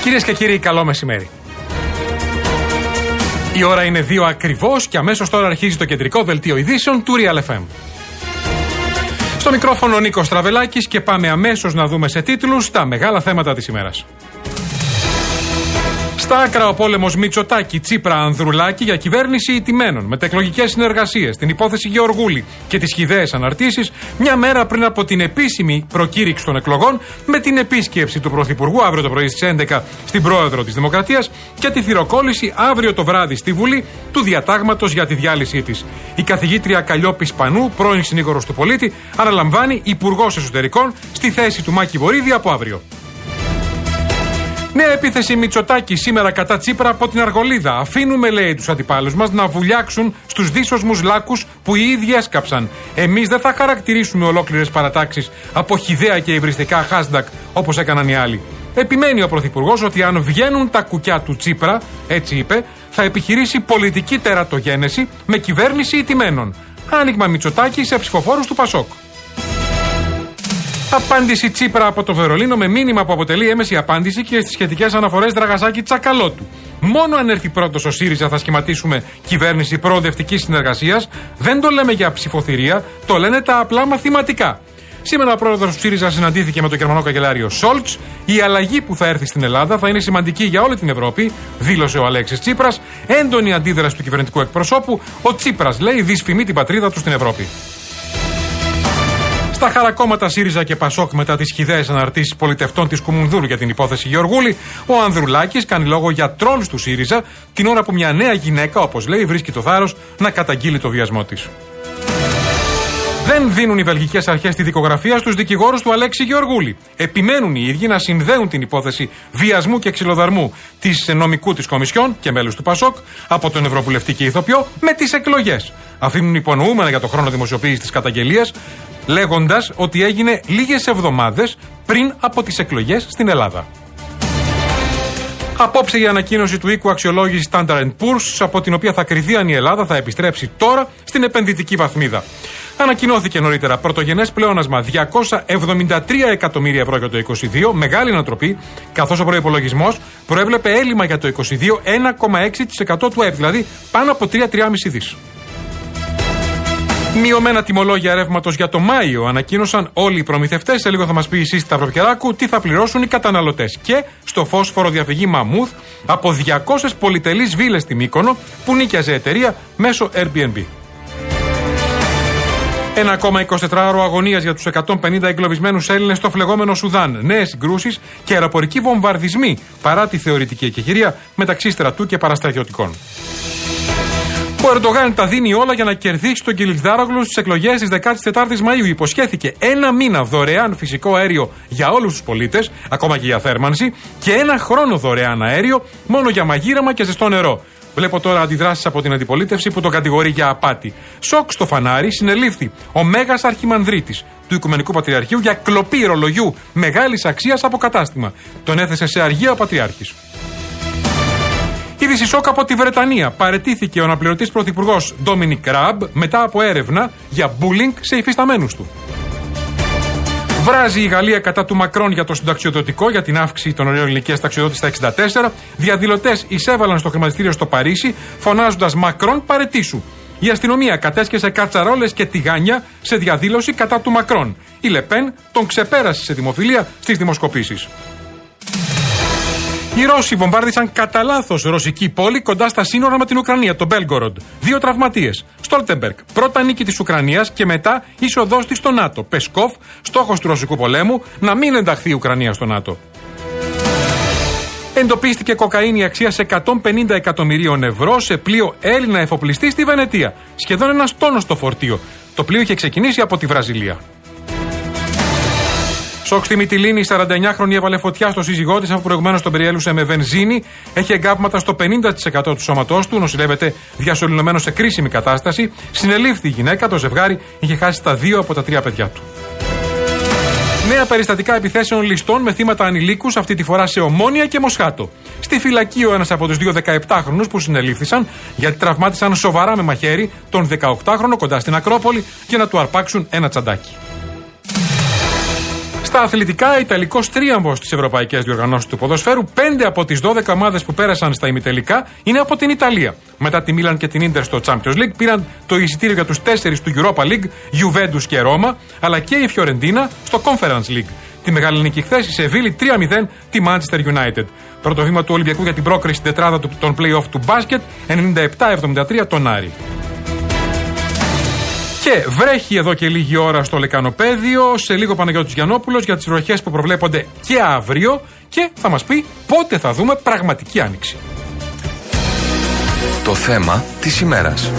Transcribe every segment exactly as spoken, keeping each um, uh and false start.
Κυρίες και κύριοι, καλό μεσημέρι. Η ώρα είναι δύο ακριβώς και αμέσως τώρα αρχίζει το κεντρικό δελτίο ειδήσεων του Real εφ εμ. Στο μικρόφωνο ο Νίκος Τραβελάκης και πάμε αμέσως να δούμε σε τίτλους τα μεγάλα θέματα της ημέρας. Στα άκρα ο πόλεμος Μητσοτάκη, Τσίπρα, Ανδρουλάκη για κυβέρνηση ηττημένων, μετεκλογικές συνεργασίες, την υπόθεση Γεωργούλη και τις χυδαίες αναρτήσεις, μια μέρα πριν από την επίσημη προκήρυξη των εκλογών, με την επίσκεψη του Πρωθυπουργού αύριο το πρωί στις έντεκα στην Πρόεδρο της Δημοκρατίας και τη θυροκόληση αύριο το βράδυ στη Βουλή του διατάγματος για τη διάλυσή της. Η καθηγήτρια Καλλιόπη Σπανού, πρώην συνήγορος του πολίτη, αναλαμβάνει υπουργός εσωτερικών στη θέση του Μάκη Βορίδη από αύριο. Νέα επίθεση Μητσοτάκη σήμερα κατά Τσίπρα από την Αργολίδα. Αφήνουμε, λέει, τους αντιπάλους μας να βουλιάξουν στους δύσσωσμους λάκους που οι ίδιοι έσκαψαν. Εμείς δεν θα χαρακτηρίσουμε ολόκληρες παρατάξεις από χυδαία και υβριστικά hashtag όπως έκαναν οι άλλοι. Επιμένει ο Πρωθυπουργός ότι αν βγαίνουν τα κουκιά του Τσίπρα, έτσι είπε, θα επιχειρήσει πολιτική τερατογένεση με κυβέρνηση ηττημένων. Άνοιγμα Μητσοτάκη σε ψηφοφόρους του Πασόκ. Απάντηση Τσίπρα από το Βερολίνο με μήνυμα που αποτελεί έμεση απάντηση και στις σχετικές αναφορές Δραγασάκη Τσακαλώτου. Μόνο αν έρθει πρώτος ο ΣΥΡΙΖΑ θα σχηματίσουμε κυβέρνηση προοδευτικής συνεργασίας. Δεν το λέμε για ψηφοθυρία, το λένε τα απλά μαθηματικά. Σήμερα ο πρόεδρος του ΣΥΡΙΖΑ συναντήθηκε με τον Γερμανό καγκελάριο Σόλτς. Η αλλαγή που θα έρθει στην Ελλάδα θα είναι σημαντική για όλη την Ευρώπη, δήλωσε ο Αλέξης Τσίπρας. Έντονη αντίδραση του κυβερνητικού εκπροσώπου. Ο Τσίπρας, λέει, δυσφημεί την πατρίδα του στην Ευρώπη. Στα χαρακόμματα ΣΥΡΙΖΑ και Πασόκ μετά τις χυδαίες αναρτήσεις πολιτευτών της Κουμουνδούρου για την υπόθεση Γεωργούλη, ο Ανδρουλάκης κάνει λόγο για τρόλους του ΣΥΡΙΖΑ την ώρα που μια νέα γυναίκα, όπως λέει, βρίσκει το θάρρος να καταγγείλει το βιασμό της. Δεν δίνουν οι βελγικές αρχές τη δικογραφία στους δικηγόρους του Αλέξη Γεωργούλη. Επιμένουν οι ίδιοι να συνδέουν την υπόθεση βιασμού και ξυλοδαρμού της νομικού της Κομισιόν και μέλους του Πασόκ από τον Ευρωβουλευτή και ηθοποιό με τις εκλογές. Αφήνουν υπονοούμενα για το χρόνο δημοσιοποίησης της καταγγελίας, λέγοντας ότι έγινε λίγες εβδομάδες πριν από τις εκλογές στην Ελλάδα. Απόψε η ανακοίνωση του οίκου αξιολόγηση Standard εντ Poor's, από την οποία θα κριθεί αν η Ελλάδα θα επιστρέψει τώρα στην επενδυτική βαθμίδα. Ανακοινώθηκε νωρίτερα πρωτογενές πλεόνασμα διακόσια εβδομήντα τρία εκατομμύρια ευρώ για το είκοσι δύο, μεγάλη ανατροπή, καθώς ο προϋπολογισμός προέβλεπε έλλειμμα για το είκοσι δύο ένα κόμμα έξι τοις εκατό του ΑΕΠ, δηλαδή πάνω από τρία με τρία κόμμα πέντε δις. Μειωμένα τιμολόγια ρεύματος για το Μάιο ανακοίνωσαν όλοι οι προμηθευτές. Σε λίγο θα μας πει η Σύστη Σταυροπιεράκου τι θα πληρώσουν οι καταναλωτές. Και στο φως φοροδιαφυγή μαμούθ από διακόσιες πολυτελείς βίλες στη Μύκονο που νίκιαζε εταιρεία μέσω Airbnb. Ένα ακόμα εικοσιτετράωρο αγωνίας για τους εκατόν πενήντα εγκλωβισμένους Έλληνες στο φλεγόμενο Σουδάν. Νέες συγκρούσεις και αεροπορικοί βομβαρδισμοί παρά τη θεωρητική εκεχηρία μεταξύ στρατού και παραστρατιωτικών. Ο Ερντογάν τα δίνει όλα για να κερδίσει τον Κιλιτζάρογλου στις εκλογές της δεκατέσσερις Μαΐου. Υποσχέθηκε ένα μήνα δωρεάν φυσικό αέριο για όλους τους πολίτες, ακόμα και για θέρμανση, και ένα χρόνο δωρεάν αέριο μόνο για μαγείρεμα και ζεστό νερό. Βλέπω τώρα αντιδράσεις από την αντιπολίτευση που τον κατηγορεί για απάτη. Σοκ στο φανάρι συνελήφθη ο Μέγας Αρχιμανδρίτης του Οικουμενικού Πατριαρχείου για κλοπή ρολογιού μεγάλης αξίας από κατάστημα. Τον έθεσε σε αργία ο Πατριάρχης. Είδηση σοκ από τη Βρετανία. Παραιτήθηκε ο αναπληρωτής πρωθυπουργός Ντόμινικ Ραμπ μετά από έρευνα για bullying σε υφισταμένους του. Βράζει η Γαλλία κατά του Μακρόν για το συνταξιοδοτικό, για την αύξηση των ορίων ηλικίας ταξιοδότης στα εξήντα τέσσερα. Διαδηλωτές εισέβαλαν στο χρηματιστήριο στο Παρίσι, φωνάζοντας «Μακρόν, παραιτήσου». Η αστυνομία κατέσχεσε κατσαρόλες και τηγάνια σε διαδήλωση κατά του Μακρόν. Η Λεπέν τον ξεπέρασε σε δημοφιλία στις δημοσκοπήσεις. Οι Ρώσοι βομβάρδισαν κατά λάθος ρωσική πόλη κοντά στα σύνορα με την Ουκρανία, το Μπέλγκοροντ. Δύο τραυματίες. Στόλτεμπεργκ, πρώτα νίκη της Ουκρανίας και μετά είσοδός της στο ΝΑΤΟ. Πεσκόφ, στόχος του ρωσικού πολέμου, να μην ενταχθεί η Ουκρανία στο ΝΑΤΟ. Εντοπίστηκε κοκαίνη αξίας εκατόν πενήντα εκατομμυρίων ευρώ σε πλοίο Έλληνα εφοπλιστή στη Βενετία. Σχεδόν ένας τόνος το φορτίο. Το πλοίο είχε ξεκινήσει από τη Βραζιλία. Σοκ στη Μυτιλήνη, η σαρανταεννιάχρονη έβαλε φωτιά στο σύζυγό της αφού προηγουμένως τον περιέλουσε με βενζίνη. Έχει εγκάβματα στο πενήντα τοις εκατό του σώματός του, νοσηλεύεται διασωληνωμένο σε κρίσιμη κατάσταση. Συνελήφθη η γυναίκα, το ζευγάρι είχε χάσει τα δύο από τα τρία παιδιά του. Νέα περιστατικά επιθέσεων ληστών με θύματα ανηλίκους, αυτή τη φορά σε Ομόνια και Μοσχάτο. Στη φυλακή ο ένας από τους δύο δεκαεπτάχρονους που συνελήφθησαν γιατί τραυμάτισαν σοβαρά με μαχαίρι τον δεκαοκτάχρονο κοντά στην Ακρόπολη για να του αρπάξουν ένα τσαντάκι. Στα αθλητικά, Ιταλικός τρίαμβος στις ευρωπαϊκές διοργανώσεις του ποδοσφαίρου. Πέντε από τις δώδεκα ομάδες που πέρασαν στα ημιτελικά είναι από την Ιταλία. Μετά τη Μίλαν και την Ίντερ στο Champions League πήραν το εισιτήριο για τους τέσσερις του Europa League, Juventus και Ρώμα, αλλά και η Φιωρεντίνα στο Conference League. Τη μεγάλη νίκη χθες η Σεβίλη τρία μηδέν τη Manchester United. Πρώτο βήμα του Ολυμπιακού για την πρόκριση στην τετράδα των play-off του μπάσκετ, ενενήντα επτά εβδομήντα τρία τον Άρη. Και βρέχει εδώ και λίγη ώρα στο Λεκανοπέδιο, σε λίγο Παναγιώτης Γιαννόπουλος για τις βροχές που προβλέπονται και αύριο και θα μας πει πότε θα δούμε πραγματική άνοιξη. Το θέμα της ημέρας.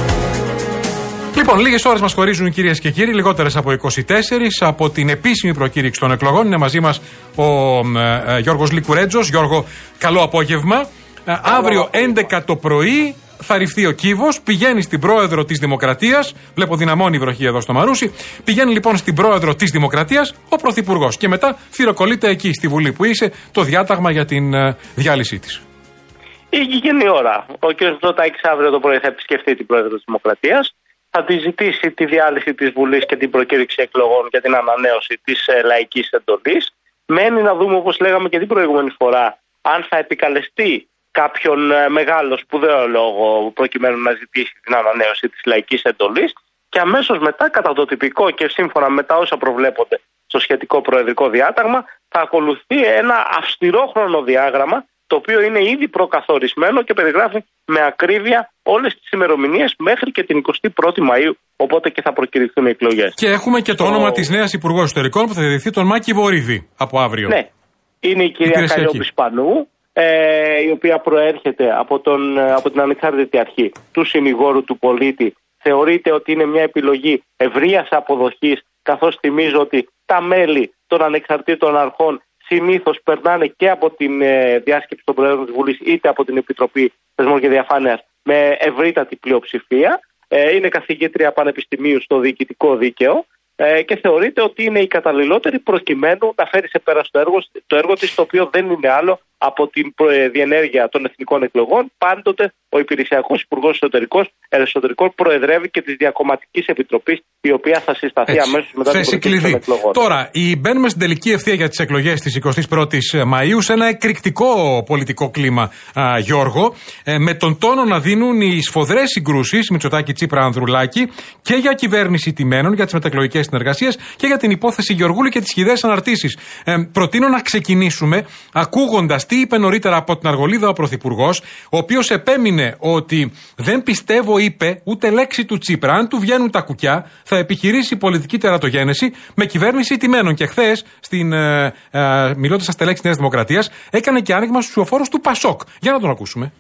Λοιπόν, λίγες ώρες μας χωρίζουν, κυρίες και κύριοι, λιγότερες από είκοσι τέσσερις από την επίσημη προκήρυξη των εκλογών. Είναι μαζί μας ο ε, ε, Γιώργος Λικουρέτζος. Γιώργο, καλό απόγευμα. Ε, αύριο έντεκα το πρωί θα ρηφθεί ο κύβος, πηγαίνει στην πρόεδρο της Δημοκρατίας. Βλέπω δυναμώνει η βροχή εδώ στο Μαρούσι. Πηγαίνει λοιπόν στην πρόεδρο της Δημοκρατίας ο πρωθυπουργός. Και μετά θυροκολλείται εκεί στη Βουλή που είσαι το διάταγμα για την ε, διάλυσή της. Γίνει η ώρα. Ο κ. Μητσοτάκης αύριο το πρωί θα επισκεφτεί την πρόεδρο της Δημοκρατίας. Θα τη ζητήσει τη διάλυση της Βουλής και την προκήρυξη εκλογών για την ανανέωση της ε, λαϊκής εντολής. Μένει να δούμε, όπως λέγαμε και την προηγούμενη φορά, αν θα επικαλεστεί κάποιον ε, μεγάλο σπουδαίο λόγο προκειμένου να ζητήσει την ανανέωση της λαϊκής εντολής. Και αμέσως μετά, κατά το τυπικό και σύμφωνα με τα όσα προβλέπονται στο σχετικό προεδρικό διάταγμα, θα ακολουθεί ένα αυστηρό χρονοδιάγραμμα, το οποίο είναι ήδη προκαθορισμένο και περιγράφει με ακρίβεια όλες τις ημερομηνίες μέχρι και την εικοστή πρώτη Μαΐου, οπότε και θα προκηρυχθούν οι εκλογές. Και έχουμε και το, το... όνομα της νέας Υπουργός Εσωτερικών που θα διαδεχθεί τον Μάκη Βορίδη από αύριο. Ναι, είναι η κυρία Καλλιόπη Σπανού, ε, η οποία προέρχεται από, τον, από την ανεξάρτητη αρχή του συνηγόρου του πολίτη. Θεωρείται ότι είναι μια επιλογή ευρείας αποδοχής, καθώς θυμίζω ότι τα μέλη των ανεξαρτήτων αρχών συνήθως περνάνε και από την ε, διάσκεψη των Προέδρων της Βουλής είτε από την Επιτροπή Θεσμών και Διαφάνειας με ευρύτατη πλειοψηφία. Ε, είναι καθηγήτρια πανεπιστημίου στο διοικητικό δίκαιο ε, και θεωρείται ότι είναι η καταλληλότερη προκειμένου να φέρει σε πέρα στο έργο, το έργο της, το οποίο δεν είναι άλλο από την διενέργεια των εθνικών εκλογών. Πάντοτε ο υπηρεσιακός Υπουργός Εσωτερικών προεδρεύει και της Διακομματικής Επιτροπής, η οποία θα συσταθεί Έτσι. αμέσως μετά την προκήρυξη των εκλογών. Τώρα, μπαίνουμε στην τελική ευθεία για τις εκλογές της εικοστής πρώτης Μαΐου σε ένα εκρηκτικό πολιτικό κλίμα, α, Γιώργο, ε, με τον τόνο να δίνουν οι σφοδρές συγκρούσεις Μητσοτάκη, Τσίπρα, Ανδρουλάκη και για κυβέρνηση τιμένων, για τις μεταεκλογικές συνεργασίες και για την υπόθεση Γεωργούλη και τις χυδαίες αναρτήσεις. Ε, προτείνω να ξεκινήσουμε ακούγοντας τι είπε νωρίτερα από την Αργολίδα ο Πρωθυπουργός, ο οποίος επέμεινε ότι δεν πιστεύω, είπε, ούτε λέξη του Τσίπρα. Αν του βγαίνουν τα κουκιά, θα επιχειρήσει πολιτική τερατογένεση με κυβέρνηση τιμένων. Και χθες, ε, ε, μιλώντας στα στελέχη της Νέας Δημοκρατίας, έκανε και άνοιγμα στους ψηφοφόρους του Πασόκ. Για να τον ακούσουμε.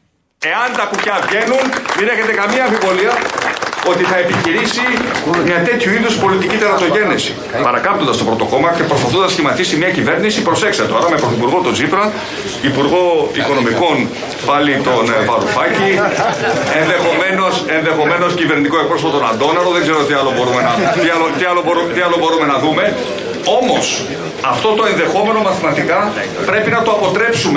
Εάν τα κουκιά βγαίνουν, μην έχετε καμία αμφιβολία ότι θα επιχειρήσει μια τέτοιου είδους πολιτική τερατογένεση. Παρακάμπτοντας το πρώτο κόμμα και προσπαθώντας να σχηματίσει μια κυβέρνηση, προσέξτε τώρα, με πρωθυπουργό τον Τσίπρα, υπουργό οικονομικών πάλι τον Βαρουφάκη, ενδεχομένως, ενδεχομένως κυβερνητικό εκπρόσωπο τον Αντώναρο, δεν ξέρω τι άλλο μπορούμε να, τι άλλο, τι άλλο μπορούμε, τι άλλο μπορούμε να δούμε. Όμως, αυτό το ενδεχόμενο μαθηματικά πρέπει να το αποτρέψουμε.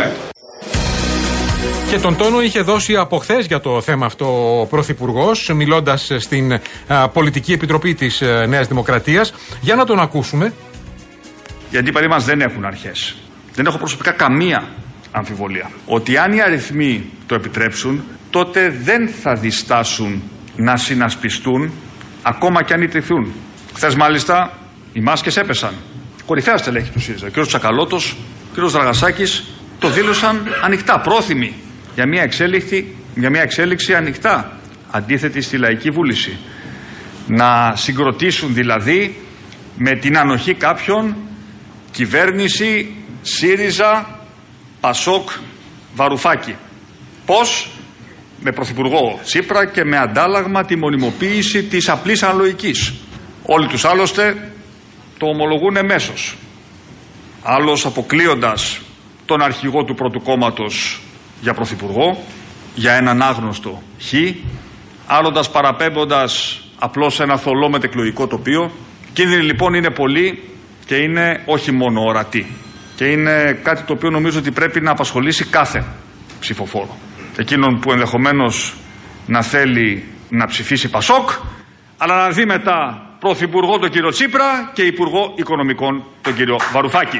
Και τον τόνο είχε δώσει από χθες για το θέμα αυτό ο Πρωθυπουργός, μιλώντας στην α, Πολιτική Επιτροπή της α, Νέας Δημοκρατίας. Για να τον ακούσουμε. Οι αντίπαλοι μας δεν έχουν αρχές. Δεν έχω προσωπικά καμία αμφιβολία ότι αν οι αριθμοί το επιτρέψουν, τότε δεν θα διστάσουν να συνασπιστούν ακόμα και αν ιτηθούν. Χθες μάλιστα οι μάσκες έπεσαν. Κορυφαία στελέχη του ΣΥΡΙΖΑ, ο κ. Τσακαλώτος, ο κ. Δραγασάκης, το δήλωσαν ανοιχτά, πρόθυμοι για μια εξέλιξη, για μια εξέλιξη ανοιχτά, αντίθετη στη λαϊκή βούληση. Να συγκροτήσουν δηλαδή με την ανοχή κάποιων κυβέρνηση ΣΥΡΙΖΑ, Πασόκ, Βαρουφάκη. Πώς? Με πρωθυπουργό Τσίπρα και με αντάλλαγμα τη μονιμοποίηση της απλής αναλογικής. Όλοι τους άλλωστε το ομολογούν εμέσως. Άλλος αποκλείοντας τον αρχηγό του πρώτου κόμματος για πρωθυπουργό, για έναν άγνωστο Χ, άλλοντας παραπέμποντας απλώς ένα θολό μετεκλογικό τοπίο. Κίνδυνοι λοιπόν είναι πολλοί και είναι όχι μόνο ορατοί. Και είναι κάτι το οποίο νομίζω ότι πρέπει να απασχολήσει κάθε ψηφοφόρο. Εκείνον που ενδεχομένως να θέλει να ψηφίσει Πασόκ, αλλά να δει μετά Πρωθυπουργό τον κύριο Τσίπρα και Υπουργό Οικονομικών τον κύριο Βαρουφάκη.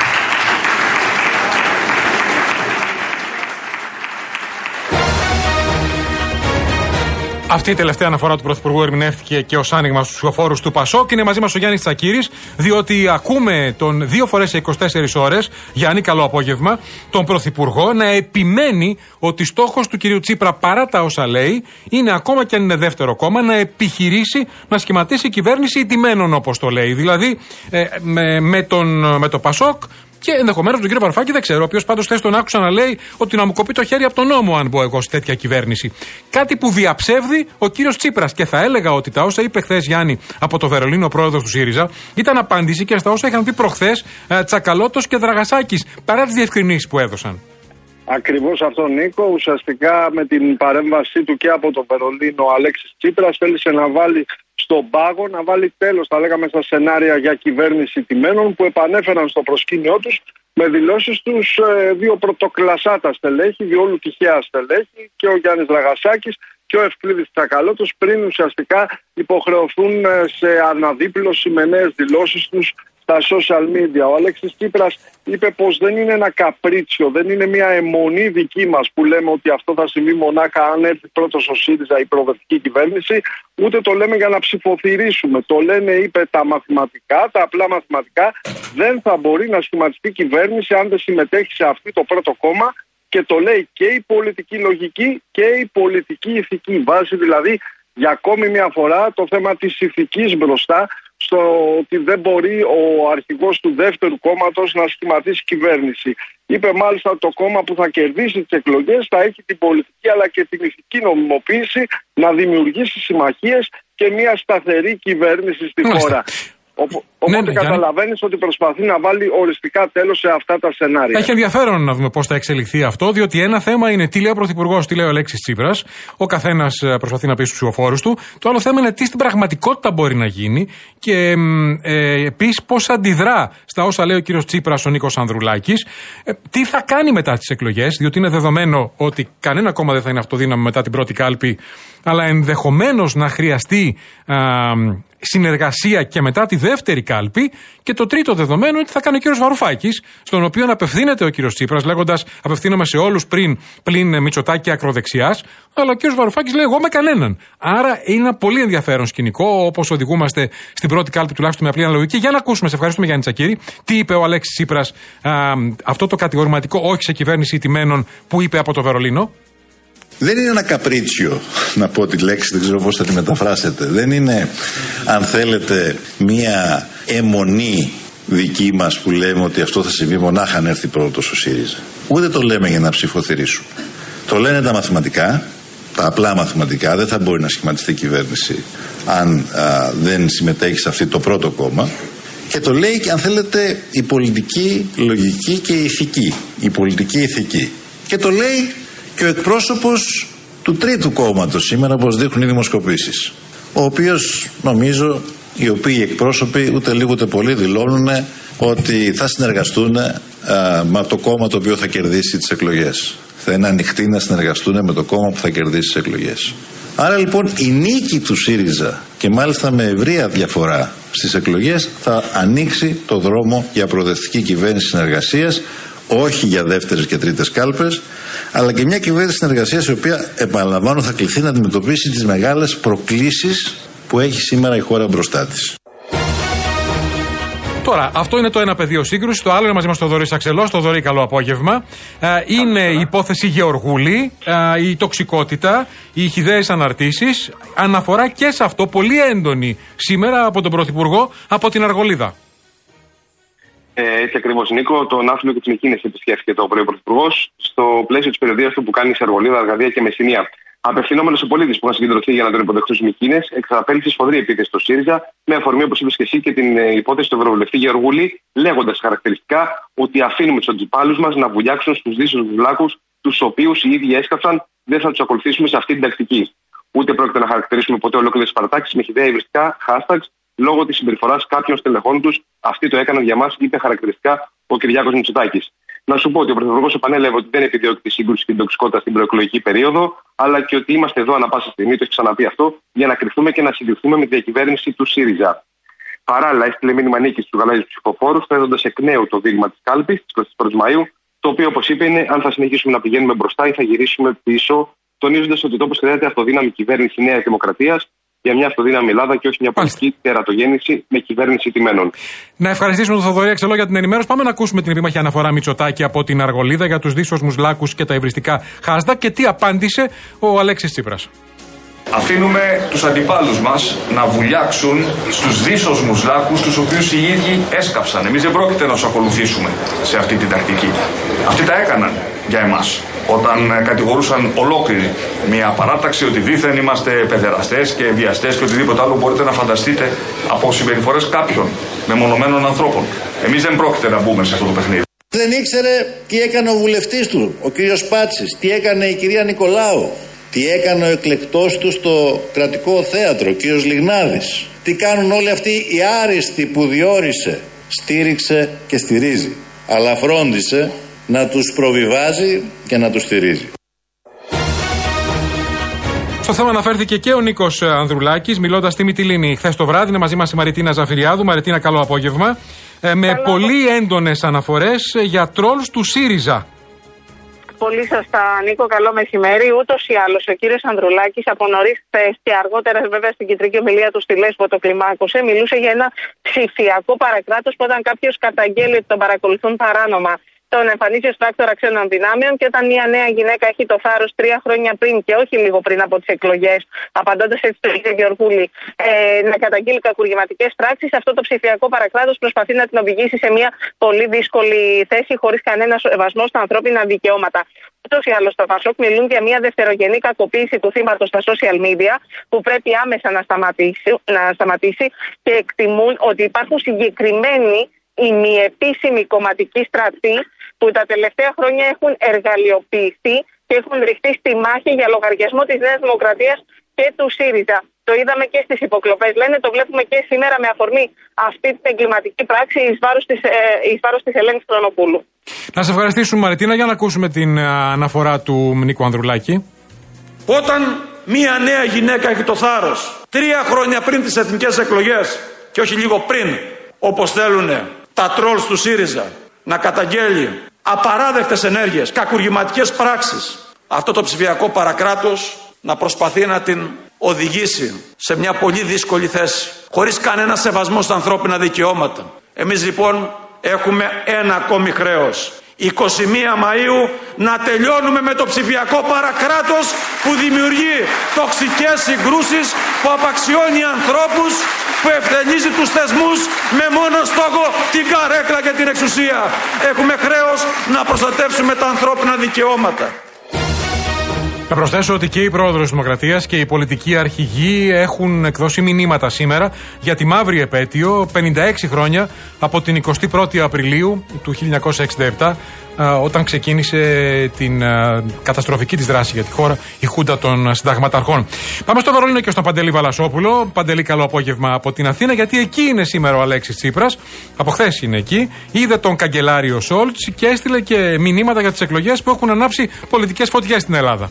Αυτή η τελευταία αναφορά του Πρωθυπουργού ερμηνεύτηκε και ως άνοιγμα στους ψηφοφόρους του Πασόκ. Είναι μαζί μας ο Γιάννης Τσακίρης, διότι ακούμε τον δύο φορές σε είκοσι τέσσερις ώρες, Γιάννη, καλό απόγευμα, τον Πρωθυπουργό να επιμένει ότι στόχος του κυρίου Τσίπρα, παρά τα όσα λέει, είναι ακόμα και αν είναι δεύτερο κόμμα, να επιχειρήσει να σχηματίσει κυβέρνηση ηττημένων, όπως το λέει. Δηλαδή ε, με, με, τον, με το Πασόκ. Και ενδεχομένως τον κύριο Βαρουφάκη δεν ξέρω, ο οποίος πάντως χθες τον άκουσα να λέει ότι να μου κοπεί το χέρι από τον νόμο αν μπω εγώ σε τέτοια κυβέρνηση. Κάτι που διαψεύδει ο κύριος Τσίπρας. Και θα έλεγα ότι τα όσα είπε χθες, Γιάννη, από το Βερολίνο, ο πρόεδρος του ΣΥΡΙΖΑ, ήταν απάντηση και στα όσα είχαν πει προχθές ε, Τσακαλώτος και Δραγασάκης, παρά τις διευκρινήσεις που έδωσαν. Ακριβώς αυτό, Νίκο. Ουσιαστικά με την παρέμβασή του και από το Βερολίνο, ο Αλέξης Τσίπρας θέλησε να βάλει στον πάγο, να βάλει τέλος, θα λέγαμε, στα σενάρια για κυβέρνηση τιμένων που επανέφεραν στο προσκήνιό τους με δηλώσεις τους ε, δύο πρωτοκλασσάτα στελέχη, διόλου τυχαία στελέχη, και ο Γιάννης Δραγασάκης και ο Ευκλήδης Τσακαλώτος, πριν ουσιαστικά υποχρεωθούν σε αναδίπλωση με νέες δηλώσεις τους στα social media. Ο Αλέξης Τσίπρας είπε πως δεν είναι ένα καπρίτσιο, δεν είναι μια αιμονή δική μας που λέμε ότι αυτό θα συμβεί μονάχα αν έρθει πρώτος ο ΣΥΡΙΖΑ η προοδευτική κυβέρνηση, ούτε το λέμε για να ψηφοθυρίσουμε. Το λένε, είπε, τα μαθηματικά, τα απλά μαθηματικά. Δεν θα μπορεί να σχηματιστεί κυβέρνηση αν δεν συμμετέχει σε αυτή το πρώτο κόμμα, και το λέει και η πολιτική λογική και η πολιτική ηθική. Βάζει δηλαδή για ακόμη μια φορά το θέμα της ηθικής μπροστά, στο ότι δεν μπορεί ο αρχηγός του δεύτερου κόμματος να σχηματίσει κυβέρνηση. Είπε μάλιστα το κόμμα που θα κερδίσει τις εκλογές θα έχει την πολιτική αλλά και την ηθική νομιμοποίηση να δημιουργήσει συμμαχίες και μια σταθερή κυβέρνηση στη Μάλιστα. χώρα. Οπότε ναι, ναι, καταλαβαίνεις ότι προσπαθεί να βάλει οριστικά τέλος σε αυτά τα σενάρια. Έχει ενδιαφέρον να δούμε πώς θα εξελιχθεί αυτό, διότι ένα θέμα είναι τι λέει ο Πρωθυπουργός, τι λέει ο Αλέξης Τσίπρας. Ο καθένας προσπαθεί να πει στους ψηφοφόρους του. Το άλλο θέμα είναι τι στην πραγματικότητα μπορεί να γίνει και ε, επίσης πώς αντιδρά στα όσα λέει ο κύριος Τσίπρας, ο Νίκος Ανδρουλάκης. Ε, τι θα κάνει μετά τις εκλογές, διότι είναι δεδομένο ότι κανένα κόμμα δεν θα είναι αυτοδύναμο μετά την πρώτη κάλπη, αλλά ενδεχομένως να χρειαστεί α, συνεργασία και μετά τη δεύτερη κάλπη. Και το τρίτο δεδομένο είναι τι θα κάνει ο κύριος Βαρουφάκης, στον οποίο απευθύνεται ο κύριος Τσίπρας, λέγοντας απευθύνομαι σε όλους πριν, πλην Μητσοτάκη ακροδεξιάς. Αλλά ο κύριος Βαρουφάκης λέει εγώ με κανέναν. Άρα είναι ένα πολύ ενδιαφέρον σκηνικό, όπως οδηγούμαστε στην πρώτη κάλπη τουλάχιστον με απλή αναλογική. Για να ακούσουμε, σε ευχαριστούμε Γιάννη Τσακίρη, τι είπε ο Αλέξης Τσίπρας, α, αυτό το κατηγορηματικό όχι σε κυβέρνηση ηττημένων που είπε από το Βερολίνο. Δεν είναι ένα καπρίτσιο, να πω τη λέξη, δεν ξέρω πώς θα τη μεταφράσετε. Δεν είναι, αν θέλετε, μία αιμονή δική μας που λέμε ότι αυτό θα συμβεί μονάχα αν έρθει πρώτος ο ΣΥΡΙΖΑ. Ούτε το λέμε για να ψηφοθυρίσουμε. Το λένε τα μαθηματικά, τα απλά μαθηματικά. Δεν θα μπορεί να σχηματιστεί κυβέρνηση αν α, δεν συμμετέχει σε αυτό το πρώτο κόμμα. Και το λέει και, αν θέλετε, η πολιτική λογική και η ηθική. Η πολιτική ηθική. Και το λέει και ο εκπρόσωπος του τρίτου κόμματος σήμερα, όπως δείχνουν οι δημοσκοπήσεις, ο οποίος, νομίζω, οι οποίοι εκπρόσωποι ούτε λίγο ούτε πολύ δηλώνουν ότι θα συνεργαστούν α, με το κόμμα το οποίο θα κερδίσει τις εκλογές. Θα είναι ανοιχτοί να συνεργαστούν με το κόμμα που θα κερδίσει τις εκλογές. Άρα λοιπόν η νίκη του ΣΥΡΙΖΑ, και μάλιστα με ευρεία διαφορά στις εκλογές, θα ανοίξει το δρόμο για προοδευτική κυβέρνηση συνεργασίας, όχι για δεύτερες και τρίτες κάλπες, αλλά και μια κυβέρνηση συνεργασίας η οποία, επαναλαμβάνω, θα κληθεί να αντιμετωπίσει τις μεγάλες προκλήσεις που έχει σήμερα η χώρα μπροστά της. Τώρα, αυτό είναι το ένα πεδίο σύγκρουση. Το άλλο είναι μαζί μας το Θοδωρή Αξελός. Θοδωρή, καλό απόγευμα. Είναι η υπόθεση Γεωργούλη, η τοξικότητα, οι χυδαίες αναρτήσεις. Αναφορά και σε αυτό πολύ έντονη σήμερα από τον Πρωθυπουργό από την Αργολίδα. Ε, έτσι ακριβώς, Νίκο. Τον Άθλιο και τις Μυκήνες επισκέφθηκε το πρωί ο Πρωθυπουργός στο πλαίσιο της περιοδίας του που κάνει σε Αργολίδα, Αργαδία και Μεσσηνία. Απευθυνόμενος σε πολίτες που είχαν συγκεντρωθεί για να τον υποδεχτούν στις Μυκήνες, εξαπέλυσε σφοδρή επίθεση στο ΣΥΡΙΖΑ, με αφορμή, όπως είπες και εσύ, και την υπόθεση του Ευρωβουλευτή Γεωργούλη, λέγοντας χαρακτηριστικά ότι αφήνουμε τους αντιπάλους μας να βουλιάξουν στους δύσσιους βλάκους, τους οποίους οι ίδιοι έσκαψαν, δεν θα τους ακολουθήσουμε σε αυτή την τακτική. Ούτε πρόκειται να χαρακτηρίσουμε ποτέ ολόκληρες Σπαρτάκης με χυδαία υβριστικά hashtags λόγω της συμπεριφοράς κάποιων στελεχών τους. Αυτοί το έκαναν για μας, είπε χαρακτηριστικά ο Κυριάκος Μητσοτάκης. Να σου πω ότι ο Πρωθυπουργός επανέλαβε ότι δεν επιδιώκει τη σύγκρουση και την τοξικότητα στην προεκλογική περίοδο, αλλά και ότι είμαστε εδώ ανά πάσα στιγμή, το έχει ξαναπεί αυτό, για να κρυφθούμε και να συντηρηθούμε με τη διακυβέρνηση του ΣΥΡΙΖΑ. Παράλληλα, έστειλε μήνυμα νίκη στου γαλάζιους ψηφοφόρους, θέτοντας εκ νέου το δείγμα της κάλπης της εικοστής πρώτης Μαΐου, το οποίο, όπως είπε, είναι αν θα συνεχίσουμε να πηγαίνουμε μπροστά ή θα γυρίσουμε πίσω, τονίζοντας ότι τόπος χρειάζεται αυτοδύναμη κυβέρνηση Νέας Δημοκρατίας για μια αυτοδύναμη Ελλάδα και όχι μια πολιτική τερατογέννηση με κυβέρνηση τιμένων. Να ευχαριστήσουμε τον Θοδωρή Αξελό για την ενημέρωση. Πάμε να ακούσουμε την επίμαχη αναφορά Μητσοτάκη από την Αργολίδα για τους δύσσωσμους λάκκους και τα υβριστικά χάστα και τι απάντησε ο Αλέξης Τσίπρας. Αφήνουμε τους αντιπάλους μας να βουλιάξουν στους δύσσωσμους λάκκους τους οποίους οι ίδιοι έσκαψαν. Εμείς δεν πρόκειται να τους ακολουθήσουμε σε αυτή την τακτική. Αυτοί τα έκαναν για εμάς. Όταν κατηγορούσαν ολόκληρη μια παράταξη ότι δήθεν είμαστε παιδεραστές και βιαστές και οτιδήποτε άλλο μπορείτε να φανταστείτε από συμπεριφορές κάποιων μεμονωμένων ανθρώπων. Εμείς δεν πρόκειται να μπούμε σε αυτό το παιχνίδι. Δεν ήξερε τι έκανε ο βουλευτής του, ο κύριος Πάτσης, τι έκανε η κυρία Νικολάου, τι έκανε ο εκλεκτός του στο κρατικό θέατρο, ο κύριος Λιγνάδης. Τι κάνουν όλοι αυτοί οι άριστοι που διόρισε, στήριξε και στηρίζει. Αλλά φρόντισε να τους προβιβάζει και να τους στηρίζει. Στο θέμα αναφέρθηκε και ο Νίκος Ανδρουλάκης, μιλώντας στη Μυτιλήνη χθες το βράδυ. Είναι μαζί μας η Μαριτίνα Ζαφυριάδου. Μαριτίνα, καλό απόγευμα. Ε, με καλό πολύ έντονες αναφορές για τρόλς του ΣΥΡΙΖΑ. Πολύ σωστά, Νίκο, καλό μεσημέρι. Ούτως ή άλλως, ο κύριος Ανδρουλάκης από νωρίς χθες και αργότερα, βέβαια, στην κεντρική ομιλία του στη Λέσβο το κλιμάκωσε, μιλούσε για ένα ψηφιακό παρακράτος που όταν κάποιος καταγγέλει ότι τον παρακολουθούν παράνομα, τον εμφανίζει ως πράκτορα ξένων δυνάμεων και όταν μια νέα γυναίκα έχει το θάρρος τρία χρόνια πριν και όχι λίγο πριν από τις εκλογές, απαντώντας έτσι στον κύριο Γεωργούλη, ε, να καταγγείλει κακουργηματικές πράξεις, αυτό το ψηφιακό παρακράτος προσπαθεί να την οδηγήσει σε μια πολύ δύσκολη θέση χωρίς κανένα σεβασμό στα ανθρώπινα δικαιώματα. Ούτως ή άλλως, στο Πασόκ μιλούν για μια δευτερογενή κακοποίηση του θύματος στα social media που πρέπει άμεσα να σταματήσει, να σταματήσει και εκτιμούν ότι υπάρχουν συγκεκριμένοι οι μη επίσημοι κομματικοί στρατοί που τα τελευταία χρόνια έχουν εργαλειοποιηθεί και έχουν ρηχτεί στη μάχη για λογαριασμό της Νέας Δημοκρατίας και του ΣΥΡΙΖΑ. Το είδαμε και στις υποκλοπές, λένε, το βλέπουμε και σήμερα με αφορμή αυτή την εγκληματική πράξη εις βάρος της, ε, εις βάρος της Ελένης Χρονοπούλου. Να σε ευχαριστήσουμε, Μαριτίνα, για να ακούσουμε την αναφορά του Νίκου Ανδρουλάκη. Όταν μία νέα γυναίκα έχει το θάρρος τρία χρόνια πριν τις εθνικές εκλογές και όχι λίγο πριν, όπως θέλουν τα τρόλς του ΣΥΡΙΖΑ, να καταγγέλει απαράδεκτες ενέργειες, κακουργηματικές πράξεις, αυτό το ψηφιακό παρακράτος να προσπαθεί να την οδηγήσει σε μια πολύ δύσκολη θέση, χωρίς κανένα σεβασμό στα ανθρώπινα δικαιώματα. Εμείς λοιπόν έχουμε ένα ακόμη χρέος. εικοστή πρώτη Μαΐου να τελειώνουμε με το ψηφιακό παρακράτος που δημιουργεί τοξικές συγκρούσεις, που απαξιώνει ανθρώπους, που ευθελίζει τους θεσμούς με μόνο στόχο την καρέκλα και την εξουσία. Έχουμε χρέος να προστατεύσουμε τα ανθρώπινα δικαιώματα. Να προσθέσω ότι και η πρόεδρος της Δημοκρατίας και οι πολιτικοί αρχηγοί έχουν εκδώσει μηνύματα σήμερα για τη μαύρη επέτειο, πενήντα έξι χρόνια από την εικοστή πρώτη Απριλίου του χίλια εννιακόσια εξήντα επτά, όταν ξεκίνησε την καταστροφική της δράση για τη χώρα η Χούντα των Συνταγματαρχών. Πάμε στο Βερολίνο και στον Παντελή Βαλασόπουλο. Παντελή, καλό απόγευμα από την Αθήνα, γιατί εκεί είναι σήμερα ο Αλέξης Τσίπρας. Από χθες είναι εκεί. Είδε τον καγκελάριο Σόλτς και έστειλε και μηνύματα για τις εκλογές που έχουν ανάψει πολιτικές φωτιές στην Ελλάδα.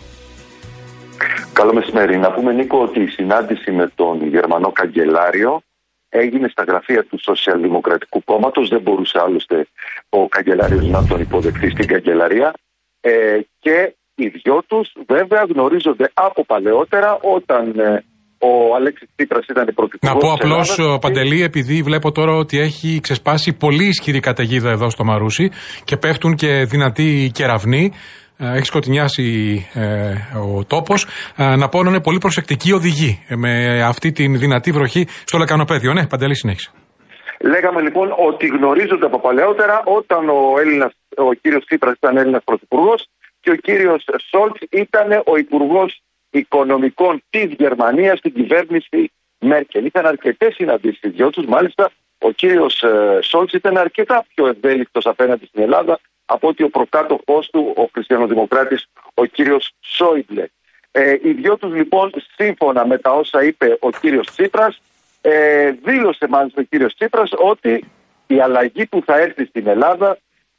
Καλό μεσημέρι. Να πούμε, Νίκο, ότι η συνάντηση με τον Γερμανό καγκελάριο έγινε στα γραφεία του Σοσιαλδημοκρατικού Κόμματος. Δεν μπορούσε άλλωστε ο καγκελάριος να τον υποδεχθεί στην καγκελαρία. Ε, και οι δυο τους βέβαια γνωρίζονται από παλαιότερα, όταν ε, ο Αλέξης Τσίπρας ήταν πρωθυπουργός. Να πω απλώς, Παντελή, επειδή βλέπω τώρα ότι έχει ξεσπάσει πολύ ισχυρή καταιγίδα εδώ στο Μαρούσι και πέφτουν και δυνατοί κεραυνοί. Έχει σκοτεινιάσει ε, ο τόπος. Ε, να πω να είναι πολύ προσεκτικοί οδηγοί ε, με αυτή τη δυνατή βροχή στο λεκανοπέδιο. Ναι, Παντελή, συνέχισε. Λέγαμε λοιπόν ότι γνωρίζονται από παλαιότερα, όταν ο, Έλληνας, ο κύριος Τσίπρας ήταν Έλληνας πρωθυπουργός και ο κύριος Σόλτς ήταν ο υπουργός οικονομικών της Γερμανίας στην κυβέρνηση Μέρκελ. Είχαν αρκετές συναντήσεις οι δυο τους. Μάλιστα, ο κύριος ε, Σόλτς ήταν αρκετά πιο ευέλικτος απέναντι στην Ελλάδα από ότι ο προκάτοχός του, ο χριστιανοδημοκράτης, ο κύριος Σόιμπλε. Ε, οι δυο τους λοιπόν, σύμφωνα με τα όσα είπε ο κύριος Τσίπρας, ε, δήλωσε μάλιστα ο κύριος Τσίπρας ότι η αλλαγή που θα έρθει στην Ελλάδα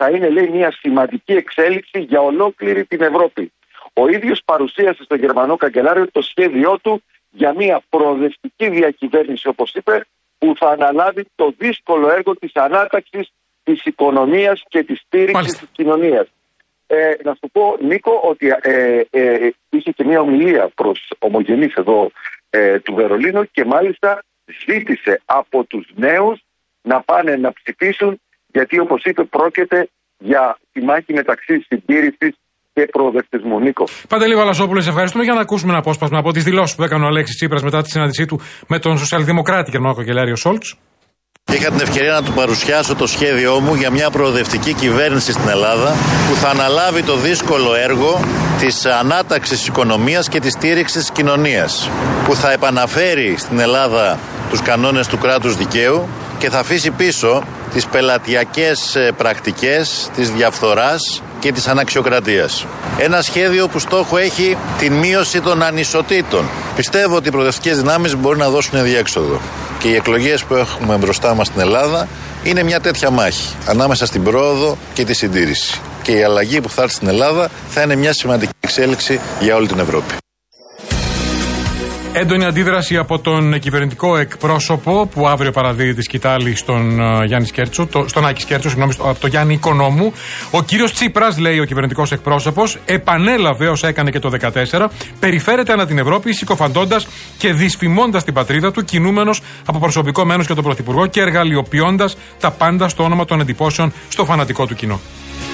θα είναι, λέει, μια σημαντική εξέλιξη για ολόκληρη την Ευρώπη. Ο ίδιος παρουσίασε στον Γερμανό καγκελάριο το σχέδιό του για μια προοδευτική διακυβέρνηση, όπως είπε, που θα αναλάβει το δύσκολο έργο της ανάταξης της οικονομίας και της στήριξης της κοινωνίας. Ε, να σου πω, Νίκο, ότι ε, ε, είχε και μια ομιλία προς ομογενείς εδώ ε, του Βερολίνου και μάλιστα ζήτησε από τους νέους να πάνε να ψηφίσουν, γιατί όπως είπε πρόκειται για τη μάχη μεταξύ συντήρησης και προοδευτισμού. Νίκο. Παντελή Βαλασόπουλε, ευχαριστούμε για να ακούσουμε ένα απόσπασμα από τις δηλώσεις που έκανε ο Αλέξης Τσίπρας μετά τη συνάντησή του με τον σοσιαλδημοκράτη Γερμανό καγκελάριο Σόλτς. Είχα την ευκαιρία να του παρουσιάσω το σχέδιό μου για μια προοδευτική κυβέρνηση στην Ελλάδα που θα αναλάβει το δύσκολο έργο της ανάταξης της οικονομίας και της στήριξης της κοινωνίας, που θα επαναφέρει στην Ελλάδα τους κανόνες του κράτους δικαίου και θα αφήσει πίσω τις πελατειακές πρακτικές της διαφθοράς και της αναξιοκρατίας. Ένα σχέδιο που στόχο έχει την μείωση των ανισοτήτων. Πιστεύω ότι οι προοδευτικές δυνάμεις μπορούν να δώσουν διέξοδο. Και οι εκλογές που έχουμε μπροστά μας στην Ελλάδα είναι μια τέτοια μάχη ανάμεσα στην πρόοδο και τη συντήρηση. Και η αλλαγή που θα έρθει στην Ελλάδα θα είναι μια σημαντική εξέλιξη για όλη την Ευρώπη. Έντονη αντίδραση από τον κυβερνητικό εκπρόσωπο που αύριο παραδίδει τη σκητάλη στον uh, Γιάννη Σκέρτσο, το, στον Άκη Σκέρτσο, συγγνώμη, από τον Γιάννη Οικονόμου. Ο κύριος Τσίπρας, λέει ο κυβερνητικός εκπρόσωπος, επανέλαβε όσα έκανε και το δύο χιλιάδες δεκατέσσερα, περιφέρεται ανά την Ευρώπη, συκοφαντώντας και δυσφημώντας την πατρίδα του, κινούμενος από προσωπικό μένος και τον Πρωθυπουργό και εργαλειοποιώντας τα πάντα στο όνομα των εντυπώσεων στο φανατικό του κοινό.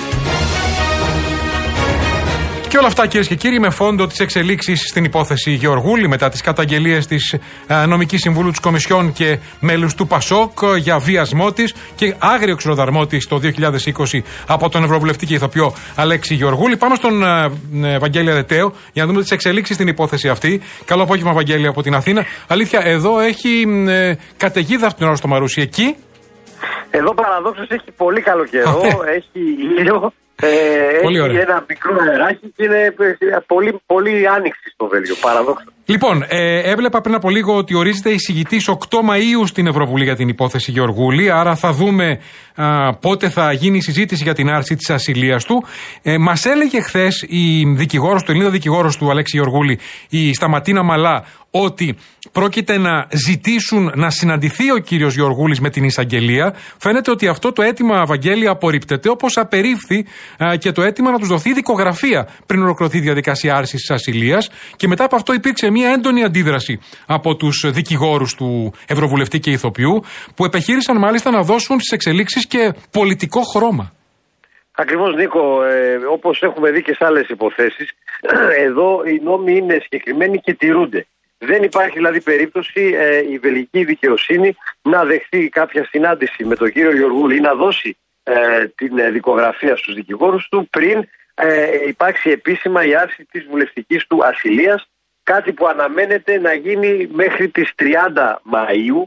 Και όλα αυτά, κυρίες και κύριοι, με φόντο τις εξελίξεις στην υπόθεση Γεωργούλη μετά τις καταγγελίες της νομικής συμβούλου της Κομισιόν και μέλους του Πασόκ για βιασμό της και άγριο ξηροδαρμό της το δύο χιλιάδες είκοσι από τον Ευρωβουλευτή και ηθοποιό Αλέξη Γεωργούλη. Πάμε στον ε, Βαγγέλη Αρεταίο για να δούμε τις εξελίξεις στην υπόθεση αυτή. Καλό απόγευμα, Βαγγέλη, από την Αθήνα. Αλήθεια, εδώ έχει ε, καταιγίδα αυτήν την ώρα στο Μαρούσι. Εκεί. Εδώ παραδόξως έχει πολύ καλό καιρό, έχει ήλιο. Ε, έχει ωραία. Ένα μικρό αεράκι και είναι πολύ, πολύ άνοιξη στο Βέλγιο, παραδόξω. Λοιπόν, ε, έβλεπα πριν από λίγο ότι ορίζεται εισηγητής οκτώ Μαΐου στην Ευρωβουλή για την υπόθεση Γεωργούλη, άρα θα δούμε α, πότε θα γίνει η συζήτηση για την άρση της ασυλίας του. Ε, μας έλεγε χθες η δικηγόρος του, Ελληνίδα δικηγόρος του Αλέξη Γεωργούλη, η Σταματίνα Μαλά, ότι πρόκειται να ζητήσουν να συναντηθεί ο κύριος Γεωργούλης με την εισαγγελία. Φαίνεται ότι αυτό το αίτημα, Βαγγέλη, απορρίπτεται, όπως απερίφθη α, και το αίτημα να τους δοθεί δικογραφία πριν ολοκληρωθεί η διαδικασία άρσης της ασυλίας. Και μετά από αυτό υπήρξε μια έντονη αντίδραση από τους δικηγόρους του Ευρωβουλευτή και ηθοποιού, που επιχείρησαν μάλιστα να δώσουν στις εξελίξεις και πολιτικό χρώμα. Ακριβώς, Νίκο, ε, όπως έχουμε δει και σε άλλες υποθέσεις, εδώ οι νόμοι είναι συγκεκριμένοι και τηρούνται. Δεν υπάρχει δηλαδή περίπτωση ε, η βελγική δικαιοσύνη να δεχθεί κάποια συνάντηση με τον κύριο Γεωργούλη ή να δώσει ε, την ε, δικογραφία στους δικηγόρους του πριν ε, υπάρξει επίσημα η άρση της βουλευτικής του ασυλίας, κάτι που αναμένεται να γίνει μέχρι τις τριάντα Μαΐου,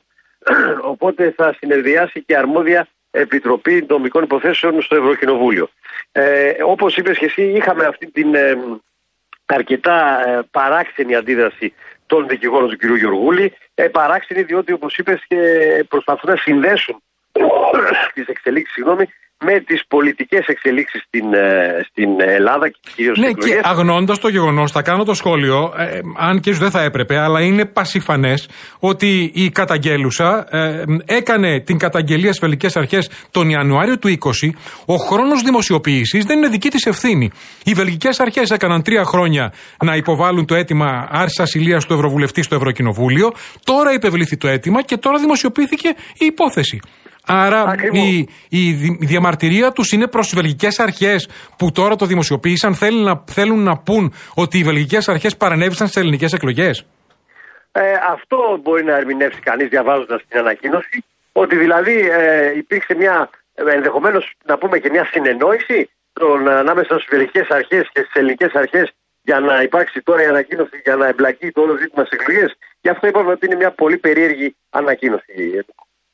οπότε θα συνεδριάσει και αρμόδια Επιτροπή Νομικών Υποθέσεων στο Ευρωκοινοβούλιο. Ε, όπως είπες και εσύ, είχαμε αυτή την ε, αρκετά ε, παράξενη αντίδραση των δικηγόρων του κ. Γεωργούλη. Ε, παράξενη διότι, όπως είπες, και προσπαθούν να συνδέσουν τις εξελίξεις, συγγνώμη, με τις πολιτικές εξελίξεις στην, ε, στην Ελλάδα και κυρίως ναι, στις και αγνώντας το γεγονός, θα κάνω το σχόλιο, ε, αν και δεν θα έπρεπε, αλλά είναι πασιφανές ότι η καταγγέλουσα ε, έκανε την καταγγελία στις βελγικές αρχές τον Ιανουάριο του είκοσι. Ο χρόνος δημοσιοποίησης δεν είναι δική της ευθύνη. Οι βελγικές αρχές έκαναν τρία χρόνια να υποβάλουν το αίτημα άρσης ασυλίας του Ευρωβουλευτή στο Ευρωκοινοβούλιο. Τώρα υπευλήθη το αίτημα και τώρα δημοσιοποιήθηκε η υπόθεση. Άρα η, η διαμαρτυρία τους είναι προς τις βελγικές αρχές που τώρα το δημοσιοποίησαν. Θέλουν να, θέλουν να πούν ότι οι βελγικές αρχές παρενέβησαν στις ελληνικές εκλογές. Ε, αυτό μπορεί να ερμηνεύσει κανείς διαβάζοντας την ανακοίνωση, ότι δηλαδή ε, υπήρξε μια, ενδεχομένως να πούμε και μια συνεννόηση των, ανάμεσα στις βελγικές αρχές και στις ελληνικές αρχές για να υπάρξει τώρα η ανακοίνωση, για να εμπλακεί το όλο ζήτημα στις εκλογές. Γι' αυτό είπαμε ότι είναι μια πολύ περίεργη ανακοίνωση.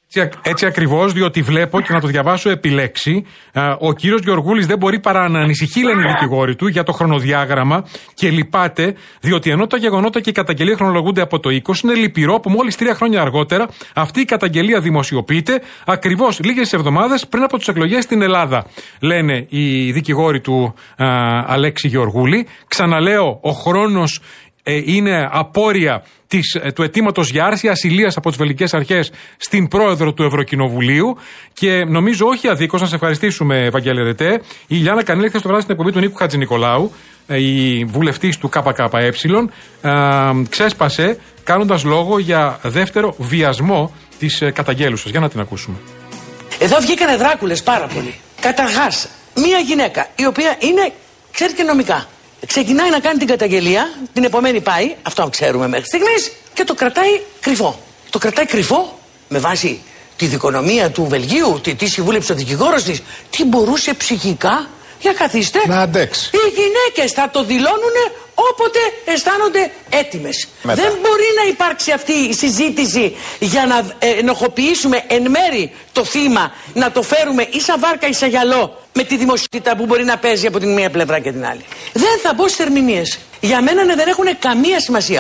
Έτσι ακριβώς, διότι βλέπω και να το διαβάσω επί λέξη, ο κύριος Γεωργούλης δεν μπορεί παρά να ανησυχεί, λένε οι δικηγόροι του, για το χρονοδιάγραμμα και λυπάται, διότι ενώ τα γεγονότα και η καταγγελία χρονολογούνται από το είκοσι, είναι λυπηρό που μόλις τρία χρόνια αργότερα αυτή η καταγγελία δημοσιοποιείται ακριβώς λίγες εβδομάδες πριν από τις εκλογές στην Ελλάδα. Λένε οι δικηγόροι του α, Αλέξη Γεωργούλη. Ξαναλέω, ο χρόνος ε, είναι απόρρια Της, του αιτήματος για άρση ασυλίας από τις βελγικές αρχές στην πρόεδρο του Ευρωκοινοβουλίου. Και νομίζω όχι αδίκως να σε ευχαριστήσουμε, Ευαγγέλη Ρετέ. Η Ιλιάνα Κανέλη, χθες το βράδυ στην εκπομπή του Νίκου Χατζηνικολάου, η βουλευτής του ΚΚΕ, ξέσπασε κάνοντας λόγο για δεύτερο βιασμό της καταγγέλουσας. Για να την ακούσουμε. Εδώ βγήκανε δράκουλες πάρα πολύ. Καταρχάς, μία γυναίκα η οποία είναι, ξέρει και νομικά. Ξεκινάει να κάνει την καταγγελία, την επομένη πάει, αυτό ξέρουμε μέχρι στιγμής, και το κρατάει κρυφό. Το κρατάει κρυφό με βάση τη δικονομία του Βελγίου, τι, τι συμβούλεψε ο δικηγόρος της, τι μπορούσε ψυχικά, για καθίστε, να αντέξει. Οι γυναίκες θα το δηλώνουν όποτε αισθάνονται έτοιμες. Μετά. Δεν μπορεί να υπάρξει αυτή η συζήτηση για να ε, ενοχοποιήσουμε εν μέρη το θύμα, να το φέρουμε ίσα βάρκα ίσα γυαλό με τη δημοσιότητα που μπορεί να παίζει από την μία πλευρά και την άλλη. Δεν θα μπω στις ερμηνείες. Για μένα ναι, δεν έχουν καμία σημασία.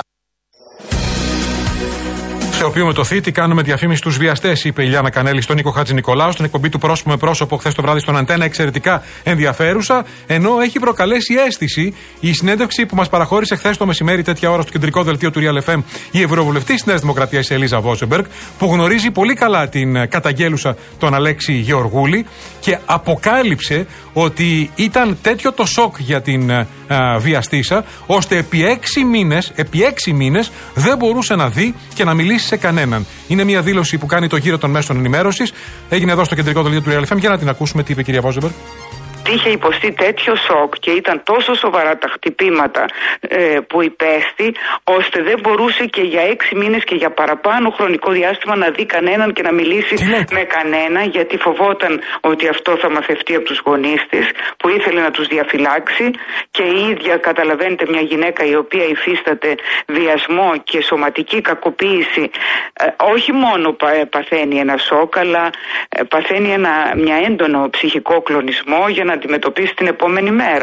Αξιοποιούμε το θήτη, κάνουμε διαφήμιση στους βιαστές, είπε η Ιλιάνα Κανέλη στον Νίκο Χατζηνικολάου, στην εκπομπή του Πρόσωπο με Πρόσωπο χθες το βράδυ στον Αντένα, εξαιρετικά ενδιαφέρουσα. Ενώ έχει προκαλέσει αίσθηση η συνέντευξη που μας παραχώρησε χθες το μεσημέρι, τέτοια ώρα, στο κεντρικό δελτίο του Real εφ εμ, η Ευρωβουλευτής της Νέας Δημοκρατίας, η Ελίζα Βόζεμπεργκ, που γνωρίζει πολύ καλά την καταγγέλουσα τον Αλέξη Γεωργούλη και αποκάλυψε ότι ήταν τέτοιο το σοκ για την α, βιαστήσα, ώστε επί έξι μήνες, επί έξι μήνες δεν μπορούσε να δει και να μιλήσει σε κανέναν. Είναι μια δήλωση που κάνει το γύρο των μέσων ενημέρωσης. Έγινε εδώ στο κεντρικό δελτίο του Real εφ εμ. Για να την ακούσουμε, τι είπε η κυρία Βόζεμπεργκ. Είχε υποστεί τέτοιο σοκ και ήταν τόσο σοβαρά τα χτυπήματα ε, που υπέστη, ώστε δεν μπορούσε και για έξι μήνες και για παραπάνω χρονικό διάστημα να δει κανέναν και να μιλήσει με κανένα, γιατί φοβόταν ότι αυτό θα μαθευτεί από τους γονείς της, που ήθελε να τους διαφυλάξει, και η ίδια, καταλαβαίνετε, μια γυναίκα η οποία υφίσταται βιασμό και σωματική κακοποίηση, ε, όχι μόνο πα, ε, παθαίνει ένα σοκ, αλλά ε, παθαίνει ένα, μια έντονο ψυχικό κλονισμό για να αντιμετωπίσει την επόμενη μέρα.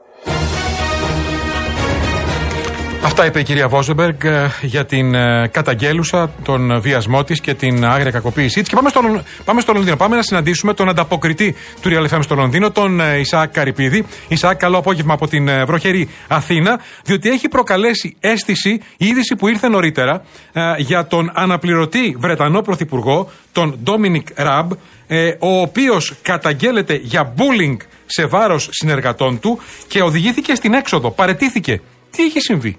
Αυτά είπε η κυρία Βόζεμπεργκ για την καταγγέλουσα, τον βιασμό της και την άγρια κακοποίησή της. Και πάμε στο, πάμε στο Λονδίνο. Πάμε να συναντήσουμε τον ανταποκριτή του Real εφ εμ στο Λονδίνο, τον Ισαάκ Καρυπίδη. Ισαάκ, καλό απόγευμα από την βροχερή Αθήνα, διότι έχει προκαλέσει αίσθηση η είδηση που ήρθε νωρίτερα για τον αναπληρωτή Βρετανό Πρωθυπουργό, τον Ντόμινικ Ραμπ, ο οποίος καταγγέλλεται για bullying σε βάρος συνεργατών του και οδηγήθηκε στην έξοδο, παραιτήθηκε. Τι έχει συμβεί?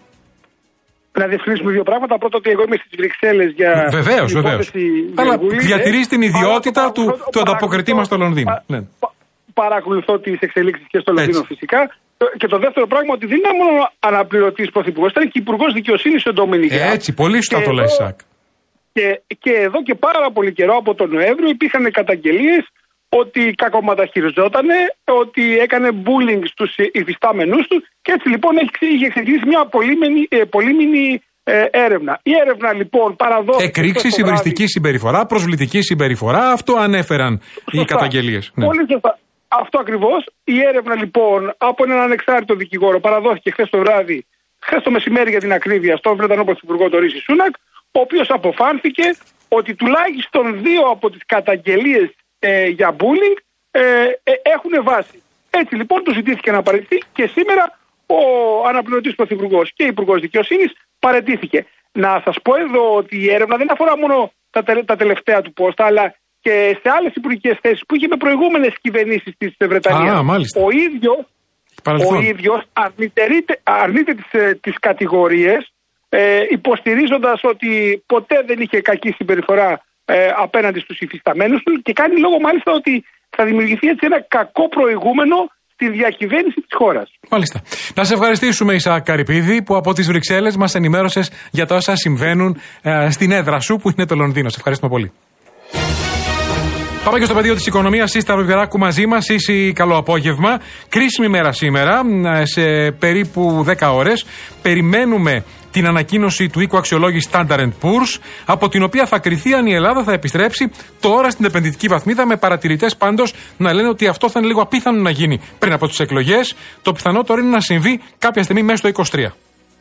Να διευκρινίσουμε δύο πράγματα. Πρώτα, ότι εγώ είμαι στις Βρυξέλλες για. Βεβαίως, βεβαίως. Αλλά διατηρείς την ιδιότητα του, παρα... του ανταποκριτή μας στο Λονδίνο. Πα... Ναι. Πα... Παρακολουθώ τις εξελίξεις και στο Λονδίνο, φυσικά. Και το δεύτερο πράγμα, ότι δεν είναι μόνο αναπληρωτής πρωθυπουργός, ήταν και υπουργός δικαιοσύνης ο Ντόμινικ Ραμπ. Έτσι, πολύ σωστά το λες, Σάκ. Και, και εδώ και πάρα πολύ καιρό, από τον Νοέμβριο, υπήρχαν καταγγελίες ότι κακομεταχειριζόταν, ότι έκανε bullying στους υφιστάμενους του, και έτσι λοιπόν είχε ξεκινήσει μια πολύμηνη, πολύμηνη ε, έρευνα. Η έρευνα λοιπόν παραδόθηκε. Εκρήξεις, υβριστική συμπεριφορά, προσβλητική συμπεριφορά, αυτό ανέφεραν σωστά οι καταγγελίες. Ναι. Πολύ σωστά. Αυτό ακριβώς. Η έρευνα λοιπόν από έναν ανεξάρτητο δικηγόρο παραδόθηκε χθες το βράδυ, χθες το μεσημέρι για την ακρίβεια, στον Βρετανό Πρωθυπουργό τον Ρίση Σούνακ, ο οποίος αποφάνθηκε ότι τουλάχιστον δύο από τις καταγγελίες ε, για bullying ε, ε, έχουν βάση. Έτσι λοιπόν του ζητήθηκε να παραιτηθεί και σήμερα ο αναπληρωτής πρωθυπουργός και υπουργός δικαιοσύνης παραιτήθηκε. Να σας πω εδώ ότι η έρευνα δεν αφορά μόνο τα, τε, τα τελευταία του πόστα, αλλά και σε άλλες υπουργικές θέσεις που είχε με προηγούμενες κυβερνήσεις της Βρετανίας. Α, μάλιστα. Ο ίδιος, ο ίδιος αρνείται τις, τις κατηγορίες, ε, υποστηρίζοντας ότι ποτέ δεν είχε κακή συμπεριφορά ε, απέναντι στους υφισταμένους του, και κάνει λόγο μάλιστα ότι θα δημιουργηθεί έτσι ένα κακό προηγούμενο στη διακυβέρνηση της χώρας. Μάλιστα. Να σε ευχαριστήσουμε, Ισαάκ Καρυπίδη, που από τις Βρυξέλλες μας ενημέρωσες για τα όσα συμβαίνουν ε, στην έδρα σου, που είναι το Λονδίνο. Σε ευχαριστούμε πολύ. Πάμε και στο πεδίο της οικονομίας. Σύστα Βεβεράκου μαζί μας. Σύση, καλό απόγευμα. Κρίσιμη μέρα σήμερα, σε περίπου δέκα ώρες. Περιμένουμε την ανακοίνωση του οίκου αξιολόγηση Standard εντ Poor's, από την οποία θα κριθεί αν η Ελλάδα θα επιστρέψει τώρα στην επενδυτική βαθμίδα, με παρατηρητές πάντως να λένε ότι αυτό θα είναι λίγο απίθανο να γίνει πριν από τις εκλογές. Το πιθανότερο είναι να συμβεί κάποια στιγμή μέσα στο είκοσι τρία.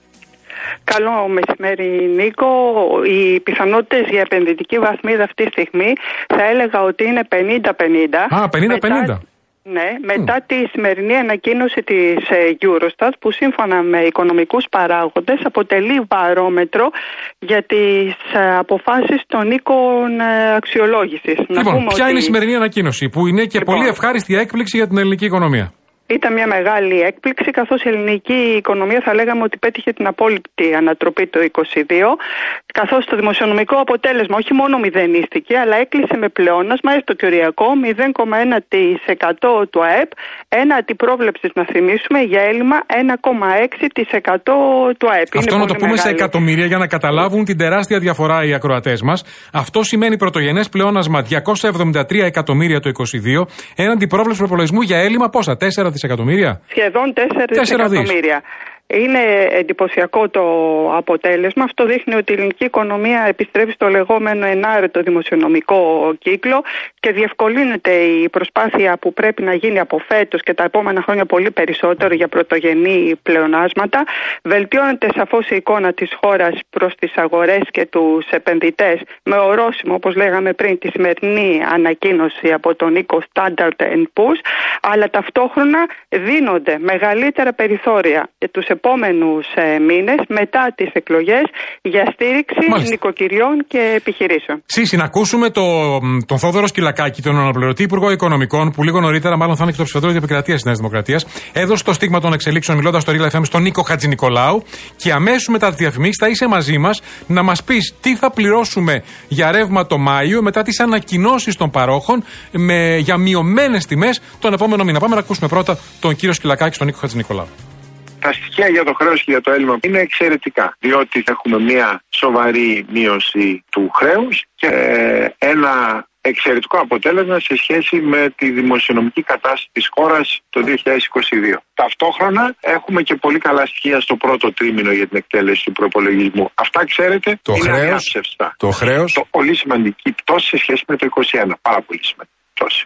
Καλό μεσημέρι, Νίκο. Οι πιθανότητες για επενδυτική βαθμίδα αυτή τη στιγμή θα έλεγα ότι είναι πενήντα πενήντα. Α, πενήντα πενήντα. Ναι, μετά mm. τη σημερινή ανακοίνωση της Eurostat, που σύμφωνα με οικονομικούς παράγοντες αποτελεί βαρόμετρο για τις αποφάσεις των οίκων αξιολόγησης. Λοιπόν, ποια ότι... είναι η σημερινή ανακοίνωση, που είναι και λοιπόν, πολύ ευχάριστη έκπληξη για την ελληνική οικονομία? Ήταν μια μεγάλη έκπληξη, καθώς η ελληνική οικονομία θα λέγαμε ότι πέτυχε την απόλυτη ανατροπή το είκοσι δύο, καθώς το δημοσιονομικό αποτέλεσμα όχι μόνο μηδενίστηκε, αλλά έκλεισε με πλεόνασμα, έστω και οριακό, μηδέν κόμμα ένα τοις εκατό του ΑΕΠ, έναντι πρόβλεψης, να θυμίσουμε, για έλλειμμα ένα κόμμα έξι τοις εκατό του ΑΕΠ. Αυτό είναι να το πούμε μεγάλη. Σε εκατομμύρια για να καταλάβουν την τεράστια διαφορά οι ακροατές μας. Αυτό σημαίνει πρωτογενές πλεόνασμα διακόσια εβδομήντα τρία εκατομμύρια το είκοσι δύο, έναντι πρόβλεψη προπολογισμού για έλλειμμα πόσα, τέσσερα δισεκατομμύρια. Σχεδόν τέσσερα δισεκατομμύρια. Είναι εντυπωσιακό το αποτέλεσμα. Αυτό δείχνει ότι η ελληνική οικονομία επιστρέφει στο λεγόμενο ενάρετο δημοσιονομικό κύκλο και διευκολύνεται η προσπάθεια που πρέπει να γίνει από φέτος και τα επόμενα χρόνια πολύ περισσότερο για πρωτογενή πλεονάσματα. Βελτιώνεται σαφώς η εικόνα της χώρας προς τις αγορές και τους επενδυτές, με ορόσημο, όπως λέγαμε πριν, τη σημερινή ανακοίνωση από τον οίκο Standard εντ Poor's, αλλά ταυτόχρονα δίνονται μεγαλύτερα περιθώρια για τους επόμενους ε, μήνες μετά τις εκλογές για στήριξη Μάλιστα. νοικοκυριών και επιχειρήσεων. Σύση, να ακούσουμε το, τον Θόδωρο Σκυλακάκη, τον αναπληρωτή Υπουργό Οικονομικών, που λίγο νωρίτερα, μάλλον θα είναι και το ψηφοδέλτιο επικρατείας της Νέας Δημοκρατίας, έδωσε το στίγμα των εξελίξεων μιλώντας στο Real εφ εμ στον Νίκο Χατζηνικολάου, και αμέσως μετά τις διαφημίσεις θα είσαι μαζί μας να μας πεις τι θα πληρώσουμε για ρεύμα το Μάιο μετά τις ανακοινώσεις των παρόχων με, για μειωμένες τιμές τον επόμενο μήνα. Πάμε να ακούσουμε πρώτα τον κύριο Σκυλακάκη στον Νίκο Χατζηνικολάου. Τα στοιχεία για το χρέος και για το έλλειμμα είναι εξαιρετικά, διότι έχουμε μια σοβαρή μείωση του χρέους και ένα εξαιρετικό αποτέλεσμα σε σχέση με τη δημοσιονομική κατάσταση της χώρας το δύο χιλιάδες είκοσι δύο. Ταυτόχρονα έχουμε και πολύ καλά στοιχεία στο πρώτο τρίμηνο για την εκτέλεση του προπολογισμού. Αυτά, ξέρετε, το είναι χρέος, αδιάψευστα. Το χρέος. Το πολύ σημαντική πτώση σε σχέση με το είκοσι ένα. Πάρα πολύ σημαντική πτώση.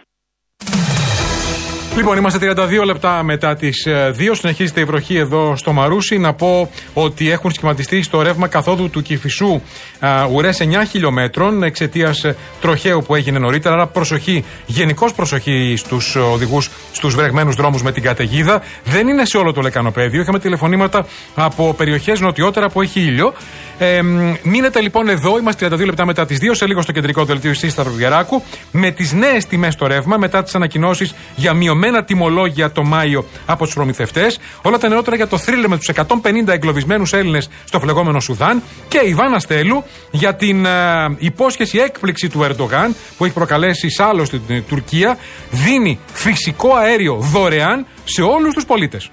Λοιπόν, είμαστε τριάντα δύο λεπτά μετά τις δύο. Συνεχίζεται η βροχή εδώ στο Μαρούσι. Να πω ότι έχουν σχηματιστεί στο ρεύμα καθόδου του Κηφισού ουρές εννιά χιλιόμετρων εξαιτίας τροχαίου που έγινε νωρίτερα. Άρα προσοχή, γενικώς προσοχή στους οδηγούς στους βρεγμένους δρόμους με την καταιγίδα. Δεν είναι σε όλο το λεκανοπέδιο. Είχαμε τηλεφωνήματα από περιοχές νοτιότερα που έχει ήλιο. Ε, μείνετε λοιπόν εδώ. Είμαστε τριάντα δύο λεπτά μετά τις δύο. Σε λίγο στο κεντρικό δελτίο εσείς Σταυρογεράκου. Με τις νέες τιμές στο ρεύμα μετά τις ανακοινώσεις για μειωμένα τιμολόγια το Μάιο από τους προμηθευτές. Όλα τα νεότερα για το θρίλερ με τους εκατόν πενήντα εγκλωβισμένους Έλληνες στο φλεγόμενο Σουδάν. Και η Βάνα Στέλου για την α, υπόσχεση έκπληξη του Ερντογάν που έχει προκαλέσει σάλο στην Τουρκία. Δίνει φυσικό αέριο δωρεάν σε όλους τους πολίτες.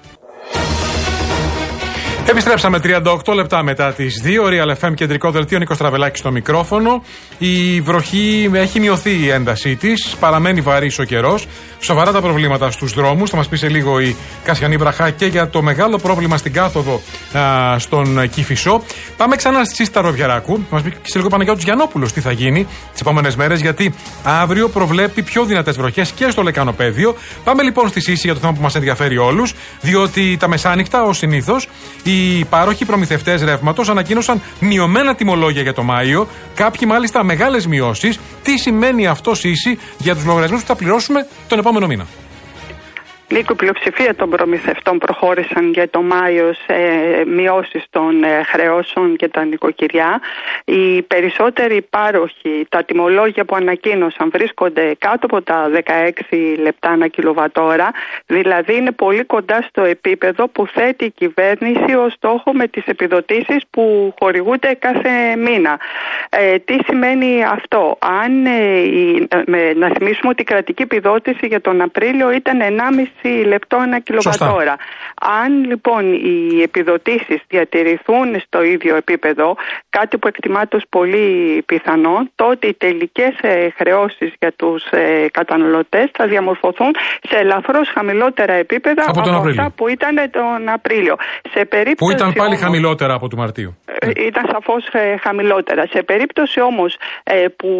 Επιστρέψαμε τριάντα οκτώ λεπτά μετά τις δύο. Real εφ εμ κεντρικό δελτίο, Νίκος Τραβελάκης στο μικρόφωνο. Η βροχή έχει μειωθεί η έντασή της. Παραμένει βαρύς ο καιρός. Σοβαρά τα προβλήματα στους δρόμους. Θα μας πει σε λίγο η Κασιανή Βραχά και για το μεγάλο πρόβλημα στην κάθοδο α, στον Κηφισό. Πάμε ξανά στη Σταυροβιαράκου. Θα μας πει και σε λίγο Παναγιώτης Γιαννόπουλος τι θα γίνει τις επόμενες μέρες. Γιατί αύριο προβλέπει πιο δυνατές βροχές και στο λεκανοπέδιο. Πάμε λοιπόν στη Σύση για το θέμα που μας ενδιαφέρει όλους. Διότι τα μεσάνυχτα, ως συνήθως, οι πάροχοι προμηθευτές ρεύματος ανακοίνωσαν μειωμένα τιμολόγια για το Μάιο. Κάποιοι μάλιστα μεγάλες μειώσεις. Τι σημαίνει αυτό, Σύση, για τους λογαριασμούς που θα πληρώσουμε τον επόμενο μήνα? Νίκο, η πλειοψηφία των προμηθευτών προχώρησαν για το Μάιο σε μειώσεις των χρεώσεων και τα νοικοκυριά. Οι περισσότεροι πάροχοι, τα τιμολόγια που ανακοίνωσαν βρίσκονται κάτω από τα δεκαέξι λεπτά ανά κιλοβατόρα, δηλαδή είναι πολύ κοντά στο επίπεδο που θέτει η κυβέρνηση ως στόχο με τις επιδοτήσεις που χορηγούνται κάθε μήνα. Ε, τι σημαίνει αυτό? Αν, ε, η, με, να θυμίσουμε ότι η κρατική επιδότηση για τον Απρίλιο ήταν ενάμιση είκοσι λεπτό ανά κιλοβατόρα. Αν λοιπόν οι επιδοτήσεις διατηρηθούν στο ίδιο επίπεδο, κάτι που εκτιμάται ως πολύ πιθανό, τότε οι τελικές χρεώσεις για τους καταναλωτές θα διαμορφωθούν σε ελαφρώς χαμηλότερα επίπεδα από, από αυτά που ήταν τον Απρίλιο. Σε περίπτωση που ήταν πάλι όμως, χαμηλότερα από του Μαρτίου. Ήταν σαφώς χαμηλότερα. Σε περίπτωση όμως που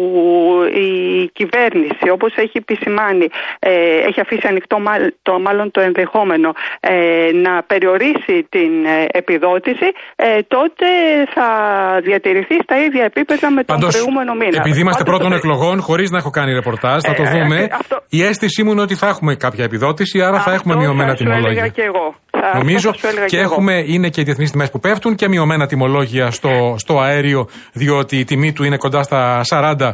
η κυβέρνηση, όπως έχει επισημάνει, έχει αφήσει ανοιχτό το, μάλλον το ενδεχόμενο να περιορίσει την επιδότηση, τότε θα διατηρηθεί στα ίδια επίπεδα με τον Παντός, προηγούμενο μήνα. Επειδή είμαστε Πάντως, πρώτων το... εκλογών, χωρίς να έχω κάνει ρεπορτάζ, θα το ε, δούμε. Αυτό... Η αίσθησή μου είναι ότι θα έχουμε κάποια επιδότηση, άρα αυτό θα έχουμε μειωμένα τιμολόγια. Και εγώ. Θα, Νομίζω και, και έχουμε, εγώ. είναι και οι διεθνείς τιμές που πέφτουν και μειωμένα τιμολόγια στο, στο αέριο, διότι η τιμή του είναι κοντά στα σαράντα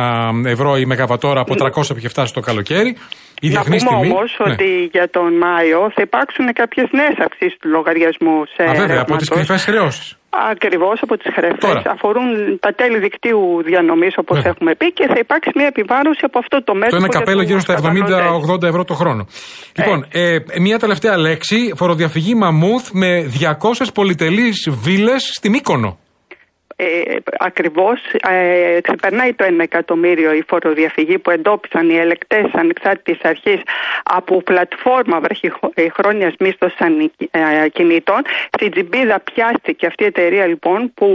ευρώ η μεγαβατόρα από τριακόσια που είχε φτάσει το καλοκαίρι. Η να πούμε τιμή, όμως ναι. ότι για τον Μάιο θα υπάρξουν κάποιες νέες αυξήσεις του λογαριασμού σε Α, βέβαια, από τις κρυφές χρεώσεις. Ακριβώς, από τις χρεώσεις. Αφορούν τα τέλη δικτύου διανομής, όπως βέβαια. έχουμε πει, και θα υπάρξει μια επιβάρωση από αυτό το μέτρο. Το ένα καπέλο γύρω στα εβδομήντα ογδόντα ευρώ το χρόνο. Ε. Λοιπόν, ε, μια τελευταία λέξη. Φοροδιαφυγή μαμούθ με διακόσιες πολυτελείς βίλες στη Μύκονο. Ε, ακριβώς ε, ξεπερνάει το ένα εκατομμύριο η φοροδιαφυγή που εντόπισαν οι ελεκτές ανεξάρτητης αρχής από πλατφόρμα βραχυχρόνιας μίσθωσης κινητών. Στην Τζιμπίδα πιάστηκε αυτή η εταιρεία λοιπόν που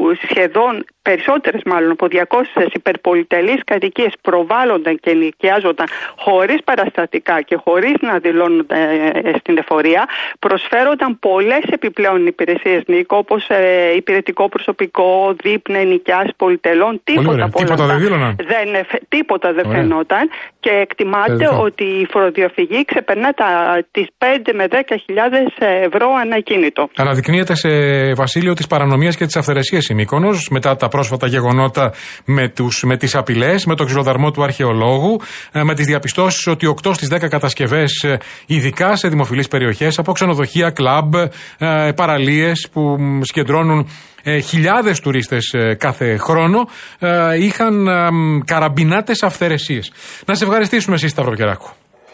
σχεδόν περισσότερες μάλλον από διακόσιες υπερπολιτελείς κατοικίες προβάλλονταν και νοικιάζονταν χωρίς παραστατικά και χωρίς να δηλώνονται στην εφορία. Προσφέρονταν πολλές επιπλέον υπηρεσίες, Νίκο, όπως ε, υπηρετικό προσωπικό, δείπνα, νοικιάσεις πολυτελών. Τίποτα από τίποτα όλα δεν δήλωναν. Δεν, τίποτα δεν Ωραία. φαινόταν και εκτιμάται Τελικά. ότι η φοροδιαφυγή ξεπερνά τα, τις πέντε με δέκα χιλιάδες ευρώ ανακίνητο. Αναδεικνύεται σε Βασίλειο της παρανομίας και της αυθαιρεσίας η Μύκονος μετά τα πρόσφατα γεγονότα με, τους, με τις απειλές, με το ξυλοδαρμό του αρχαιολόγου, με τις διαπιστώσεις ότι οκτώ στις δέκα κατασκευές, ειδικά σε δημοφιλείς περιοχές, από ξενοδοχεία, κλαμπ, παραλίες που συγκεντρώνουν ε, χιλιάδες τουρίστες ε, κάθε χρόνο, ε, είχαν ε, καραμπινάτες αυθαιρεσίες. Να σε ευχαριστήσουμε εσείς, Σταυροκεράκου.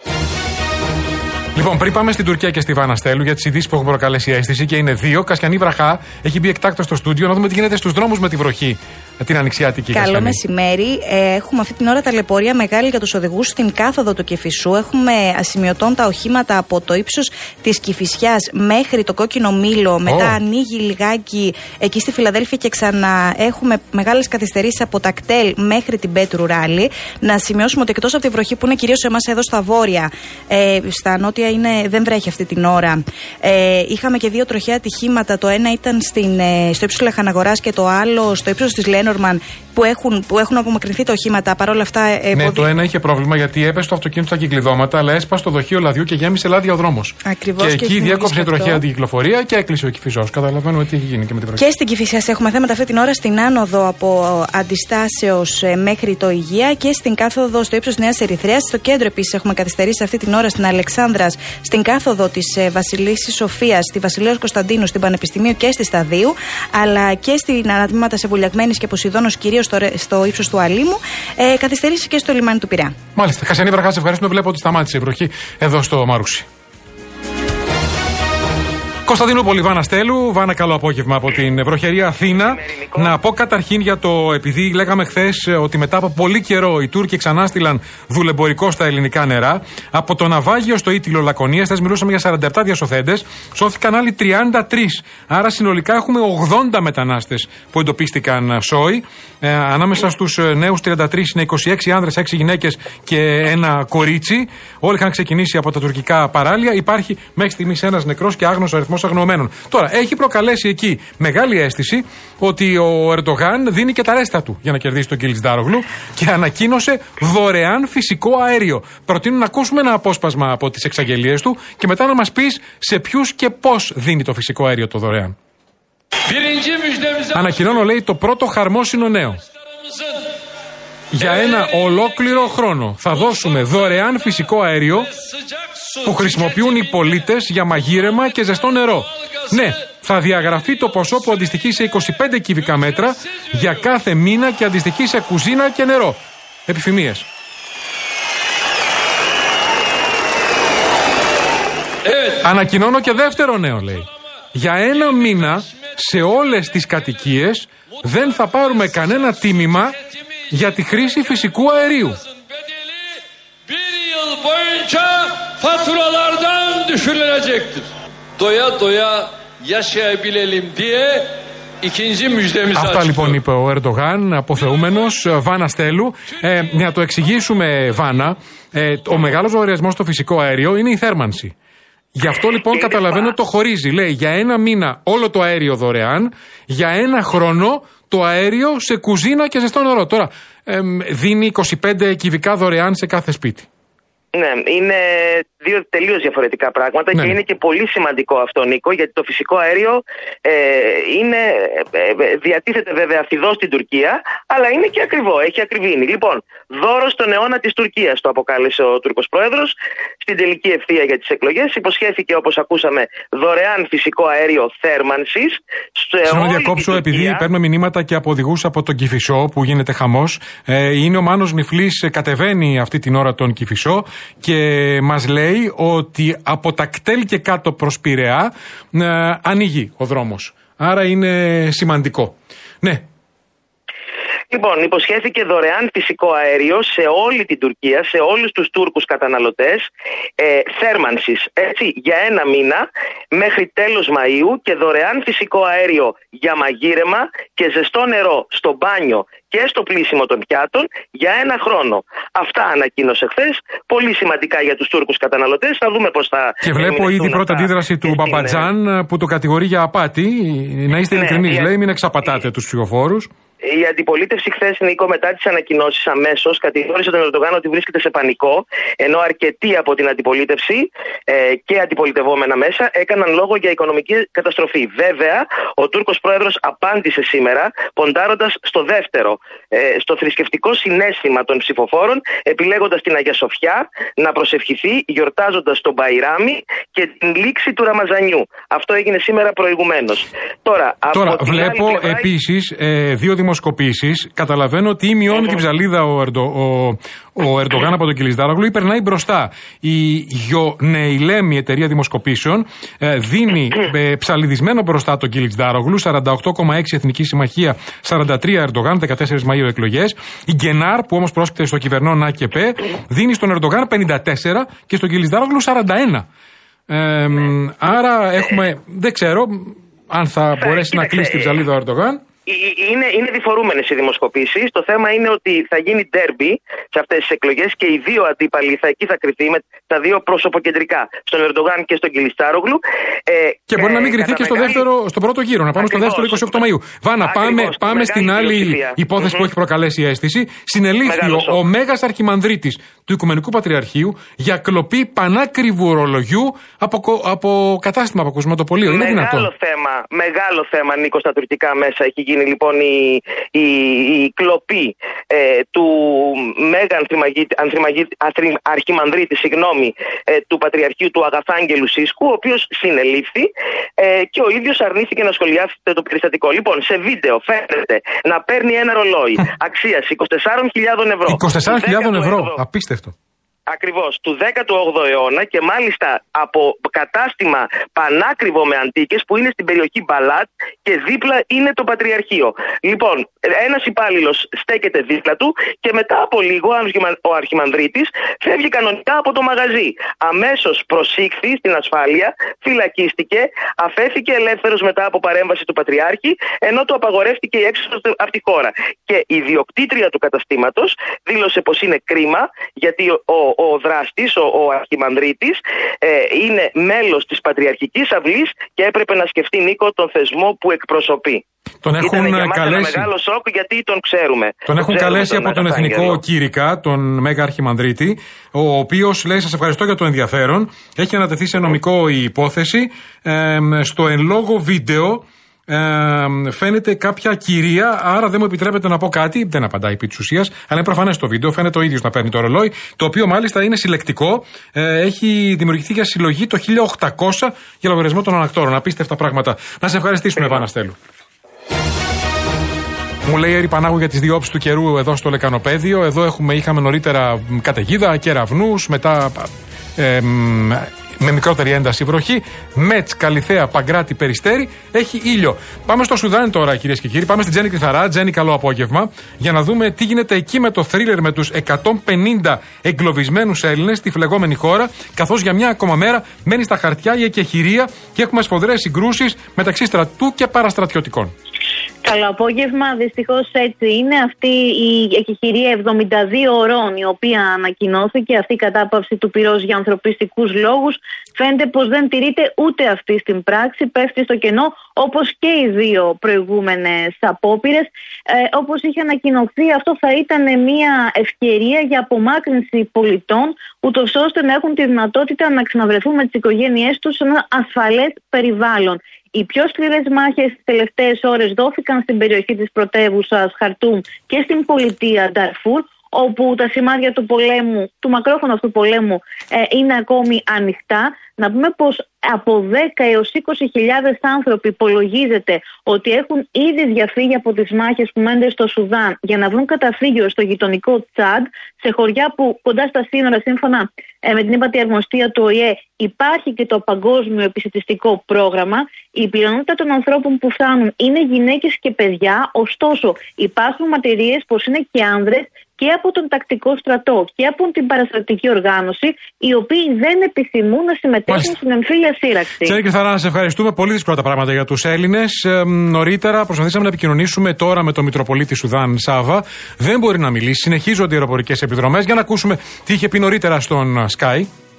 Λοιπόν, πριν πάμε στην Τουρκία και στη Βαναστέλου για τις ειδήσεις που έχουν προκαλέσει αίσθηση, και είναι δύο, Κασιανή βραχά έχει μπει εκτάκτο στο στούντιο, να δούμε τι γίνεται στους δρόμους με τη βροχή την ανοιξιάτικη. Καλό Κασιανή. μεσημέρι. Ε, έχουμε αυτή την ώρα ταλαιπωρία μεγάλη για τους οδηγούς στην κάθοδο του Κηφισού. Έχουμε ασημειωτών τα οχήματα από το ύψος της Κηφισιάς μέχρι το Κόκκινο Μήλο. Μετά oh. ανοίγει λιγάκι εκεί στη Φιλαδέλφια και ξανά έχουμε μεγάλες καθυστερήσεις από τα κτέλ μέχρι την Πέτρου Ράλη. Να σημειώσουμε ότι εκτός από τη βροχή που είναι κυρίως σε εμάς εδώ στα βόρεια, ε, στα νότια είναι, δεν βρέχει αυτή την ώρα. Ε, είχαμε και δύο τροχαία ατυχήματα. Το ένα ήταν στην, ε, στο ύψος Λαχαναγοράς και το άλλο στο ύψος της Λένορμαν που έχουν, που έχουν απομακρυνθεί τα οχήματα. Παρ' όλα αυτά. Ε, ναι, ποδι... το ένα είχε πρόβλημα γιατί έπεσε το αυτοκίνητο στα κυκλειδώματα, αλλά έσπασε το δοχείο λαδιού και γέμισε λάδια ο δρόμος. Ακριβώς. Και, και εκεί διέκοψε η τροχαία αντικυκλοφορία και έκλεισε ο Κηφισός. Καταλαβαίνουμε τι έχει γίνει και με την βροχή. Και στην Κηφισιάς έχουμε θέματα αυτή την ώρα στην άνοδο από Αντιστάσεως μέχρι το Υγεία και στην κάθοδο στο ύψος Νέας Ερυθρέας. Στο κέντρο επίσης έχουμε καθυστερήσει αυτή την ώρα στην Αλεξάνδρας, στην κάθοδο της Βασιλίσσης Σοφίας, στη Βασιλέως Κωνσταντίνου, στην Πανεπιστημίου και στη Σταδίου, αλλά και στην ανατμήματα Σεβουλιαγμένης και Ποσειδώνος, κυρίως στο, στο ύψος του Αλήμου. Ε, καθυστερήσει και στο λιμάνι του Πειραιά. Μάλιστα. Κασιανή βραχά, σε ευχαριστούμε. Βλέπω ότι σταμάτησε η βροχή εδώ στο Μαρούσι. Κωνσταντινούπολη, Βάνα Στέλου. Βάνα, καλό απόγευμα από την βροχερή Αθήνα. Να πω καταρχήν για το, επειδή λέγαμε χθες ότι μετά από πολύ καιρό οι Τούρκοι ξανά στείλαν δουλεμπορικό στα ελληνικά νερά. Από το ναυάγιο στο Ήτυλο Λακωνίας, χθες μιλούσαμε για σαράντα επτά διασωθέντες, σώθηκαν άλλοι τριάντα τρεις. Άρα συνολικά έχουμε ογδόντα μετανάστες που εντοπίστηκαν σόι. Ε, ανάμεσα στους νέους τριάντα τρεις είναι είκοσι έξι άνδρες, έξι γυναίκες και ένα κορίτσι. Όλοι είχαν ξεκινήσει από τα τουρκικά παράλια. Υπάρχει μέχρι στιγμής ένας νεκρός και άγνωστος αριθμός αγνοωμένων. Τώρα, έχει προκαλέσει εκεί μεγάλη αίσθηση ότι ο Ερντογάν δίνει και τα ρέστα του για να κερδίσει τον Κιλιτζντάρογλου και ανακοίνωσε δωρεάν φυσικό αέριο. Προτείνω να ακούσουμε ένα απόσπασμα από τις εξαγγελίες του και μετά να μας πεις σε ποιους και πώς δίνει το φυσικό αέριο το δωρεάν. Ανακοινώνω, λέει, το πρώτο χαρμόσυνο νέο. Για ένα ολόκληρο χρόνο θα δώσουμε δωρεάν φυσικό αέριο που χρησιμοποιούν οι πολίτες για μαγείρεμα και ζεστό νερό. Ναι, θα διαγραφεί το ποσό που αντιστοιχεί σε είκοσι πέντε κυβικά μέτρα για κάθε μήνα και αντιστοιχεί σε κουζίνα και νερό. Επιφημίες. Ανακοινώνω και δεύτερο νέο, λέει. Για ένα μήνα σε όλες τις κατοικίες δεν θα πάρουμε κανένα τίμημα για τη χρήση φυσικού αερίου. Αυτά λοιπόν είπε ο Ερντογάν, αποθεούμενος. Βάνα Στέλου. Ε, να το εξηγήσουμε, Βάνα, ε, ο μεγάλος λογαριασμός στο φυσικό αέριο είναι η θέρμανση. Γι' αυτό λοιπόν καταλαβαίνω το χωρίζει. Λέει για ένα μήνα όλο το αέριο δωρεάν, για ένα χρόνο το αέριο σε κουζίνα και ζεστό νερό. Τώρα ε, δίνει είκοσι πέντε κυβικά δωρεάν σε κάθε σπίτι. Ναι, είναι δύο τελείως διαφορετικά πράγματα ναι. Και είναι και πολύ σημαντικό αυτό, Νίκο, γιατί το φυσικό αέριο ε, είναι, ε, διατίθεται βέβαια φιδώς στην Τουρκία, αλλά είναι και ακριβό, έχει ακριβήνει. Λοιπόν, δώρο στον αιώνα της Τουρκίας το αποκάλεσε ο Τούρκος Πρόεδρος στην τελική ευθεία για τις εκλογές. Υποσχέθηκε, όπως ακούσαμε, δωρεάν φυσικό αέριο θέρμανσης. Συγγνώμη, διακόψω, επειδή παίρνουμε μηνύματα και από οδηγούς από τον Κηφισό που γίνεται χαμός. Ε, είναι ο Μάνος Νιφλής, κατεβαίνει αυτή την ώρα τον Κηφισό και μας λέει ότι από τα κτέλ και κάτω προς Πειραιά ε, ανοίγει ο δρόμος. Άρα είναι σημαντικό. Ναι. Λοιπόν, υποσχέθηκε δωρεάν φυσικό αέριο σε όλη την Τουρκία, σε όλους τους Τούρκους καταναλωτές, ε, θέρμανσης, έτσι, για ένα μήνα μέχρι τέλος Μαΐου και δωρεάν φυσικό αέριο για μαγείρεμα και ζεστό νερό στο μπάνιο και στο πλύσιμο των πιάτων για ένα χρόνο. Αυτά ανακοίνωσε χθες, πολύ σημαντικά για τους Τούρκους καταναλωτές. Θα δούμε πώς θα... Και βλέπω ήδη πρώτη αντίδραση του Μπαμπατζάν που το κατηγορεί για απάτη. Να είστε ειλικρινείς, ναι, λέει, μην εξαπατάτε τους ψηφοφόρους. Η αντιπολίτευση χθες, Νίκο, μετά τις ανακοινώσεις αμέσως κατηγόρησε τον Ερντογάν ότι βρίσκεται σε πανικό, ενώ αρκετοί από την αντιπολίτευση ε, και αντιπολιτευόμενα μέσα έκαναν λόγο για οικονομική καταστροφή. Βέβαια, ο Τούρκος Πρόεδρος απάντησε σήμερα ποντάροντας στο δεύτερο, ε, στο θρησκευτικό συναίσθημα των ψηφοφόρων, επιλέγοντας την Αγία Σοφιά να προσευχηθεί, γιορτάζοντας τον Μπαϊράμι και την λήξη του Ραμαζανιού. Αυτό έγινε σήμερα προηγουμένως. Τώρα, Τώρα από βλέπω πλευρά... επίσης ε, δύο δημοσκοπήσεις. Καταλαβαίνω ότι ή μειώνει mm-hmm. την ψαλίδα ο, Ερντο, ο, ο Ερντογάν από τον Κιλισδάρογλου ή περνάει μπροστά. Η Γιονεϊλέμ, η εταιρεία δημοσκοπήσεων, ε, δίνει ε, ψαλιδισμένο μπροστά τον Κιλισδάρογλου, σαράντα οκτώ κόμμα έξι Εθνική Συμμαχία, σαράντα τρία Ερντογάν, δεκατέσσερις Μαΐου εκλογές. Η Γκενάρ, που όμως πρόσκειται στο κυβερνών ΑΚΕΠΕ, δίνει στον Ερντογάν πενήντα τέσσερα και στον Κιλισδάρογλου σαράντα ένα. Ε, άρα έχουμε, δεν ξέρω αν θα μπορέσει να κλείσει την ψαλίδα ο Ερντογάν. Είναι, είναι διφορούμενες οι δημοσκοπήσεις. Το θέμα είναι ότι θα γίνει ντέρμπι σε αυτές τις εκλογές και οι δύο αντίπαλοι θα, εκεί θα κρυθεί με τα δύο προσωποκεντρικά, στον Ερντογάν και στον Κιλισδάρογλου. Ε, και μπορεί ε, να μην κρυθεί και στο, δεύτερο, στο πρώτο γύρο, να πάμε ακριβώς, στο δεύτερο είκοσι οκτώ Μαΐου. Βάνα, ακριβώς, πάμε, πάμε στην άλλη υπόθεση mm-hmm. που έχει προκαλέσει η αίσθηση. Συνελήφθη ο, ο Μέγας Αρχιμανδρίτης του Οικουμενικού Πατριαρχείου για κλοπή πανάκριβου ορολογιού από, από κατάστημα, από κοσμοτοπολείο. Είναι δυνατόν? Μεγάλο θέμα, μεγάλο θέμα, Νίκο, στα τουρκικά μέσα έχει γίνει λοιπόν η, η, η κλοπή ε, του Μέγα Αρχιμανδρίτη συγγνώμη, ε, του Πατριαρχείου του Αγαθάγγελου Σίσκου, ο οποίος συνελήφθη ε, και ο ίδιος αρνήθηκε να σχολιάσει το περιστατικό. Λοιπόν, σε βίντεο φαίνεται να παίρνει ένα ρολόι αξίας είκοσι τεσσάρων χιλιάδων ευρώ. είκοσι τεσσάρων χιλιάδων ευρώ, απίστευτο. Ακριβώς, του δέκατου όγδοου αιώνα και μάλιστα από κατάστημα πανάκριβο με αντίκες που είναι στην περιοχή Μπαλάτ και δίπλα είναι το Πατριαρχείο. Λοιπόν, ένας υπάλληλος στέκεται δίπλα του και μετά από λίγο ο Αρχιμανδρίτης φεύγει κανονικά από το μαγαζί. Αμέσως προσήχθη στην ασφάλεια, φυλακίστηκε, αφέθηκε ελεύθερος μετά από παρέμβαση του Πατριάρχη, ενώ του απαγορεύτηκε η έξοδος από τη χώρα. Και η ιδιοκτήτρια του καταστήματος δήλωσε πως είναι κρίμα γιατί ο ο δράστης, ο, ο Αρχιμανδρίτης, ε, είναι μέλος της Πατριαρχικής Αυλής και έπρεπε να σκεφτεί, Νίκο, τον θεσμό που εκπροσωπεί. Τον έχουν Ήταν για μας καλέσει. Ένα μεγάλο σοκ γιατί τον ξέρουμε. Τον έχουν ξέρουμε καλέσει τον από τον Εθνικό Κήρυκα, τον Μέγα Αρχιμανδρίτη, ο οποίος λέει: σας ευχαριστώ για το ενδιαφέρον. Έχει ανατεθεί σε νομικό η υπόθεση. Ε, στο εν λόγω βίντεο Ε, φαίνεται κάποια κυρία, άρα δεν μου επιτρέπεται να πω κάτι, δεν απαντάει επί της ουσίας, αλλά είναι προφανές το βίντεο, φαίνεται ο ίδιος να παίρνει το ρολόι, το οποίο μάλιστα είναι συλλεκτικό, ε, έχει δημιουργηθεί για συλλογή το χίλια οκτακόσια για λογαριασμό των ανακτόρων. Απίστευτα πράγματα. Να σε ευχαριστήσουμε, Βάνα Στέλου. Μου λέει Έρη Πανάγου για τις διόψεις του καιρού εδώ στο Λεκανοπέδιο. Εδώ έχουμε, είχαμε νωρίτερα καταιγίδα, κεραυνούς, μετά ε, με μικρότερη ένταση βροχή. Μέτς, Καλιθέα, Παγκράτη, Περιστέρι έχει ήλιο. Πάμε στο Σουδάν τώρα, κυρίες και κύριοι. Πάμε στην Τζέννη Κρυθαρά. Τζέννη, καλό απόγευμα. Για να δούμε τι γίνεται εκεί με το θρίλερ με τους εκατόν πενήντα εγκλωβισμένους Έλληνες στη φλεγόμενη χώρα. Καθώς για μια ακόμα μέρα μένει στα χαρτιά η εκεχηρία και έχουμε σφοδρές συγκρούσεις μεταξύ στρατού και παραστρατιωτικών. Καλό απόγευμα. Δυστυχώς έτσι είναι. Αυτή η εκεχηρία εβδομήντα δύο ωρών, η οποία ανακοινώθηκε, αυτή η κατάπαυση του πυρός για ανθρωπιστικούς λόγους, φαίνεται πως δεν τηρείται ούτε αυτή στην πράξη. Πέφτει στο κενό, όπως και οι δύο προηγούμενες απόπειρες. Ε, όπως είχε ανακοινωθεί, αυτό θα ήταν μια ευκαιρία για απομάκρυνση πολιτών, ούτως ώστε να έχουν τη δυνατότητα να ξαναβρεθούν με τις οικογένειές τους σε ένα ασφαλές περιβάλλον. Οι πιο σκληρές μάχες τις τελευταίες ώρες δόθηκαν στην περιοχή της πρωτεύουσας Χαρτούμ και στην πολιτεία Νταρφούρ, όπου τα σημάδια του πολέμου, του μακρόφωνου αυτού πολέμου ε, είναι ακόμη ανοιχτά. Να πούμε πως από δέκα έως είκοσι χιλιάδες άνθρωποι υπολογίζεται ότι έχουν ήδη διαφύγει από τις μάχες που μένονται στο Σουδάν για να βρουν καταφύγιο στο γειτονικό Τσάντ, σε χωριά που κοντά στα σύνορα, σύμφωνα ε, με την ύπατη αρμοστία του Ο Η Ε, υπάρχει και το παγκόσμιο επισιτιστικό πρόγραμμα. Η πλειονότητα των ανθρώπων που φτάνουν είναι γυναίκες και παιδιά, ωστόσο υπάρχουν μαρτυρίες πως είναι και άνδρες και από τον τακτικό στρατό και από την παραστρατική οργάνωση, οι οποίοι δεν επιθυμούν να συμμετέχουν στην εμφύλια σύραξη. Τζέννη Κρυθαρά, να σε ευχαριστούμε. Πολύ δύσκολα τα πράγματα για τους Έλληνες. Ε, νωρίτερα προσπαθήσαμε να επικοινωνήσουμε τώρα με τον Μητροπολίτη Σουδάν Σάβα. Δεν μπορεί να μιλήσει. Συνεχίζονται οι αεροπορικές επιδρομές. Για να ακούσουμε τι είχε πει νωρίτερα στον Sky.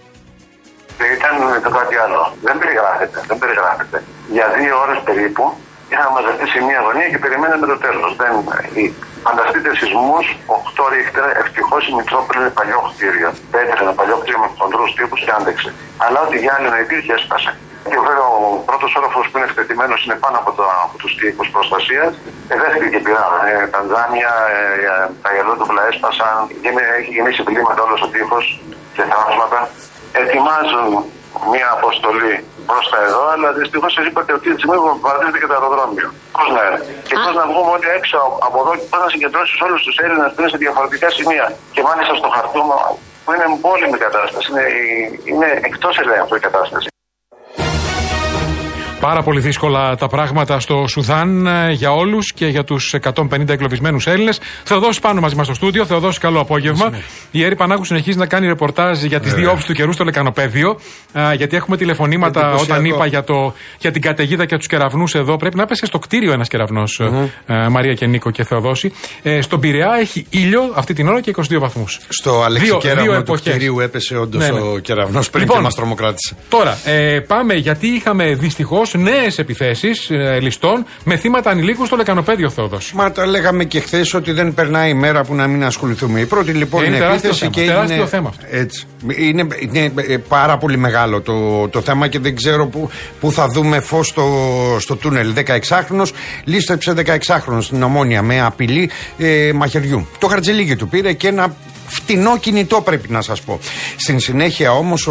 Ήταν το κάτι άλλο. Δεν περιγράφεται. Δεν περιγράφεται. Για δύο ώρες περίπου είχαμε μαζευτεί σε μια γωνία και περιμέναμε το τέλος. Δεν... Φανταστείτε σεισμούς οκτώ ρίχτερ, ευτυχώς η Μητρόπολη είναι παλιό κτίριο. Πέτρε ένα παλιό κτίριο με χοντρούς τύπους και άντεξε. Αλλά ό,τι γυάλινο υπήρχε έσπασε. Και βέβαια ο πρώτος όροφος που είναι εκτεθειμένος είναι πάνω από, το, από τους τύπους προστασίας. Εδέχθηκε και πειρά. Ε, τα τζάμια, ε, τα γελότουβλα έσπασαν. Έχει γεννήσει πλήματα όλος ο τύπος και θαύματα. Ετοιμάζουν μια αποστολή προς τα εδώ, αλλά δυστυχώς σας είπατε ότι τη στιγμή βομβαρδίζεται και το αεροδρόμιο. Πώς να είναι. Και πώς να βγούμε όλοι έξω από εδώ και πώς να συγκεντρώσεις όλους τους Έλληνες που είναι σε διαφορετικά σημεία. Και μάλιστα στο Χαρτούμ, που είναι εμπόλεμη κατάσταση. Είναι, είναι εκτός ελέγχου η κατάσταση. Πάρα πολύ δύσκολα τα πράγματα στο Σουδάν για όλους και για τους εκατόν πενήντα εγκλωβισμένους Έλληνες. Θεοδόση πάνω μαζί μας στο στούντιο. Θεοδόση, καλό απόγευμα. Η Έρη Πανάγου συνεχίζει να κάνει ρεπορτάζ για τις δύο όψεις του καιρού στο Λεκανοπέδιο. Α, γιατί έχουμε τηλεφωνήματα όταν είπα για, το, για την καταιγίδα και τους κεραυνούς εδώ. Πρέπει να πέσει στο κτίριο ένας κεραυνός, mm-hmm. α, Μαρία και Νίκο και Θεοδόση. Ε, στον Πειραιά έχει ήλιο αυτή την ώρα και είκοσι δύο βαθμούς. Στο Αλεξικέραυνο του κτηρίου έπεσε όντως ναι, ναι. ο κεραυνός πριν λοιπόν, και μας τρομοκράτησε. Τώρα, ε, πάμε γιατί είχαμε δυστυχώς νέες επιθέσεις ε, ληστών με θύματα ανηλίκους στο Λεκανοπέδιο, Θεόδωση. Μα τα λέγαμε και χθες ότι δεν περνάει η μέρα που να μην ασχοληθούμε. Η πρώτη λοιπόν είναι, είναι επίθεση θέμα, και τεράστιο είναι. Θέμα. Έτσι. Είναι, είναι πάρα πολύ μεγάλο το, το θέμα και δεν ξέρω που, που θα δούμε φως στο, στο τούνελ. δεκαεξάχρονος λίστεψε δεκαεξάχρονος στην Ομόνια με απειλή ε, μαχαιριού. Το χαρτζελίκι του πήρε και ένα φτηνό κινητό, πρέπει να σας πω. Στην συνέχεια όμως ο,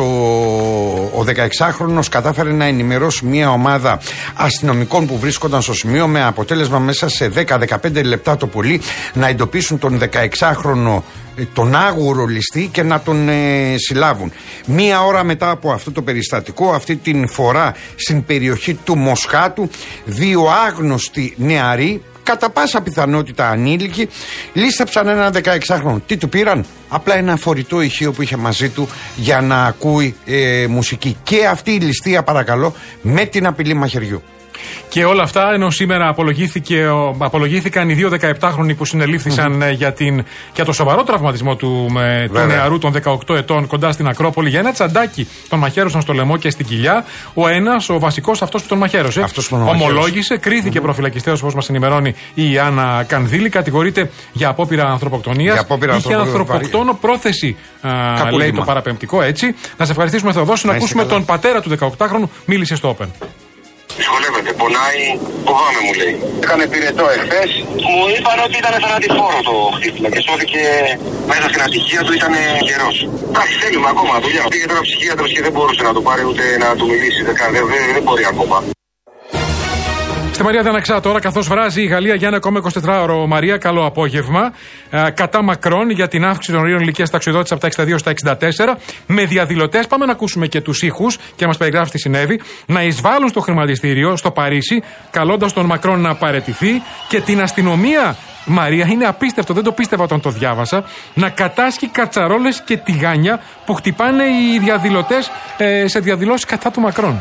ο δεκαεξάχρονος κατάφερε να ενημερώσει μια ομάδα αστυνομικών που βρίσκονταν στο σημείο, με αποτέλεσμα μέσα σε δέκα με δεκαπέντε λεπτά το πολύ να εντοπίσουν τον δεκαεξάχρονο, τον άγουρο ληστή, και να τον ε, συλλάβουν. Μία ώρα μετά από αυτό το περιστατικό, αυτή την φορά στην περιοχή του Μοσχάτου, δύο άγνωστοι νεαροί, κατά πάσα πιθανότητα ανήλικοι, λίστεψαν έναν δεκαεξάχρονο. Τι του πήραν? Απλά ένα φορητό ηχείο που είχε μαζί του για να ακούει ε, μουσική. Και αυτή η ληστεία, παρακαλώ, με την απειλή μαχαιριού. Και όλα αυτά ενώ σήμερα απολογήθηκε, απολογήθηκαν οι δύο δεκαεπτάχρονοι που συνελήφθησαν mm-hmm. για, την, για το σοβαρό τραυματισμό του, με, του νεαρού των δεκαοκτώ ετών κοντά στην Ακρόπολη. Για ένα τσαντάκι τον μαχαίρωσαν στο λαιμό και στην κοιλιά. Ο ένας, ο βασικός αυτός που τον μαχαίρωσε, αυτός που τον ομολόγησε, κρίθηκε mm-hmm. προφυλακιστέως, όπως μας ενημερώνει η Ιάννα Κανδύλη. Κατηγορείται για απόπειρα ανθρωποκτονίας. Είχε ανθρωποκτόνο πρόθεση, α, λέει το παραπεμπτικό έτσι. Να σε ευχαριστήσουμε, Θεοδόση, να, να ακούσουμε τον πατέρα του δεκαοκτάχρονου, μίλησε στο Open. Δυσκολεύεται, πονάει, φοβάμαι μου λέει. Έκανε πυρετό εχθές. Μου είπαν ότι ήταν θανατηφόρο το χτύπημα και σώθηκε μέσα στην ατυχία του, ήταν γερός. Εντάξει, θέλουμε ακόμα δουλειά. Πήγε τώρα ο ψυχίατρος και δεν μπορούσε να το πάρει ούτε να του μιλήσει, δεν, δεν, δεν μπορεί ακόμα. Στη Μαρία Δαναξά τώρα, καθώς βράζει η Γαλλία για ένα ακόμα εικοσιτετράωρο. Μαρία, καλό απόγευμα. Ε, κατά Μακρόν για την αύξηση των ορίων ηλικίας ταξιοδότηση από τα εξήντα δύο στα εξήντα τέσσερα. Με διαδηλωτές, πάμε να ακούσουμε και τους ήχους και να μας περιγράψει τι συνέβη. Να εισβάλλουν στο χρηματιστήριο στο Παρίσι, καλώντας τον Μακρόν να παραιτηθεί, και την αστυνομία. Μαρία, είναι απίστευτο, δεν το πίστευα όταν το διάβασα, να κατάσχει κατσαρόλες και τηγάνια που χτυπάνε οι διαδηλωτές ε, σε διαδηλώσεις κατά του Μακρόν.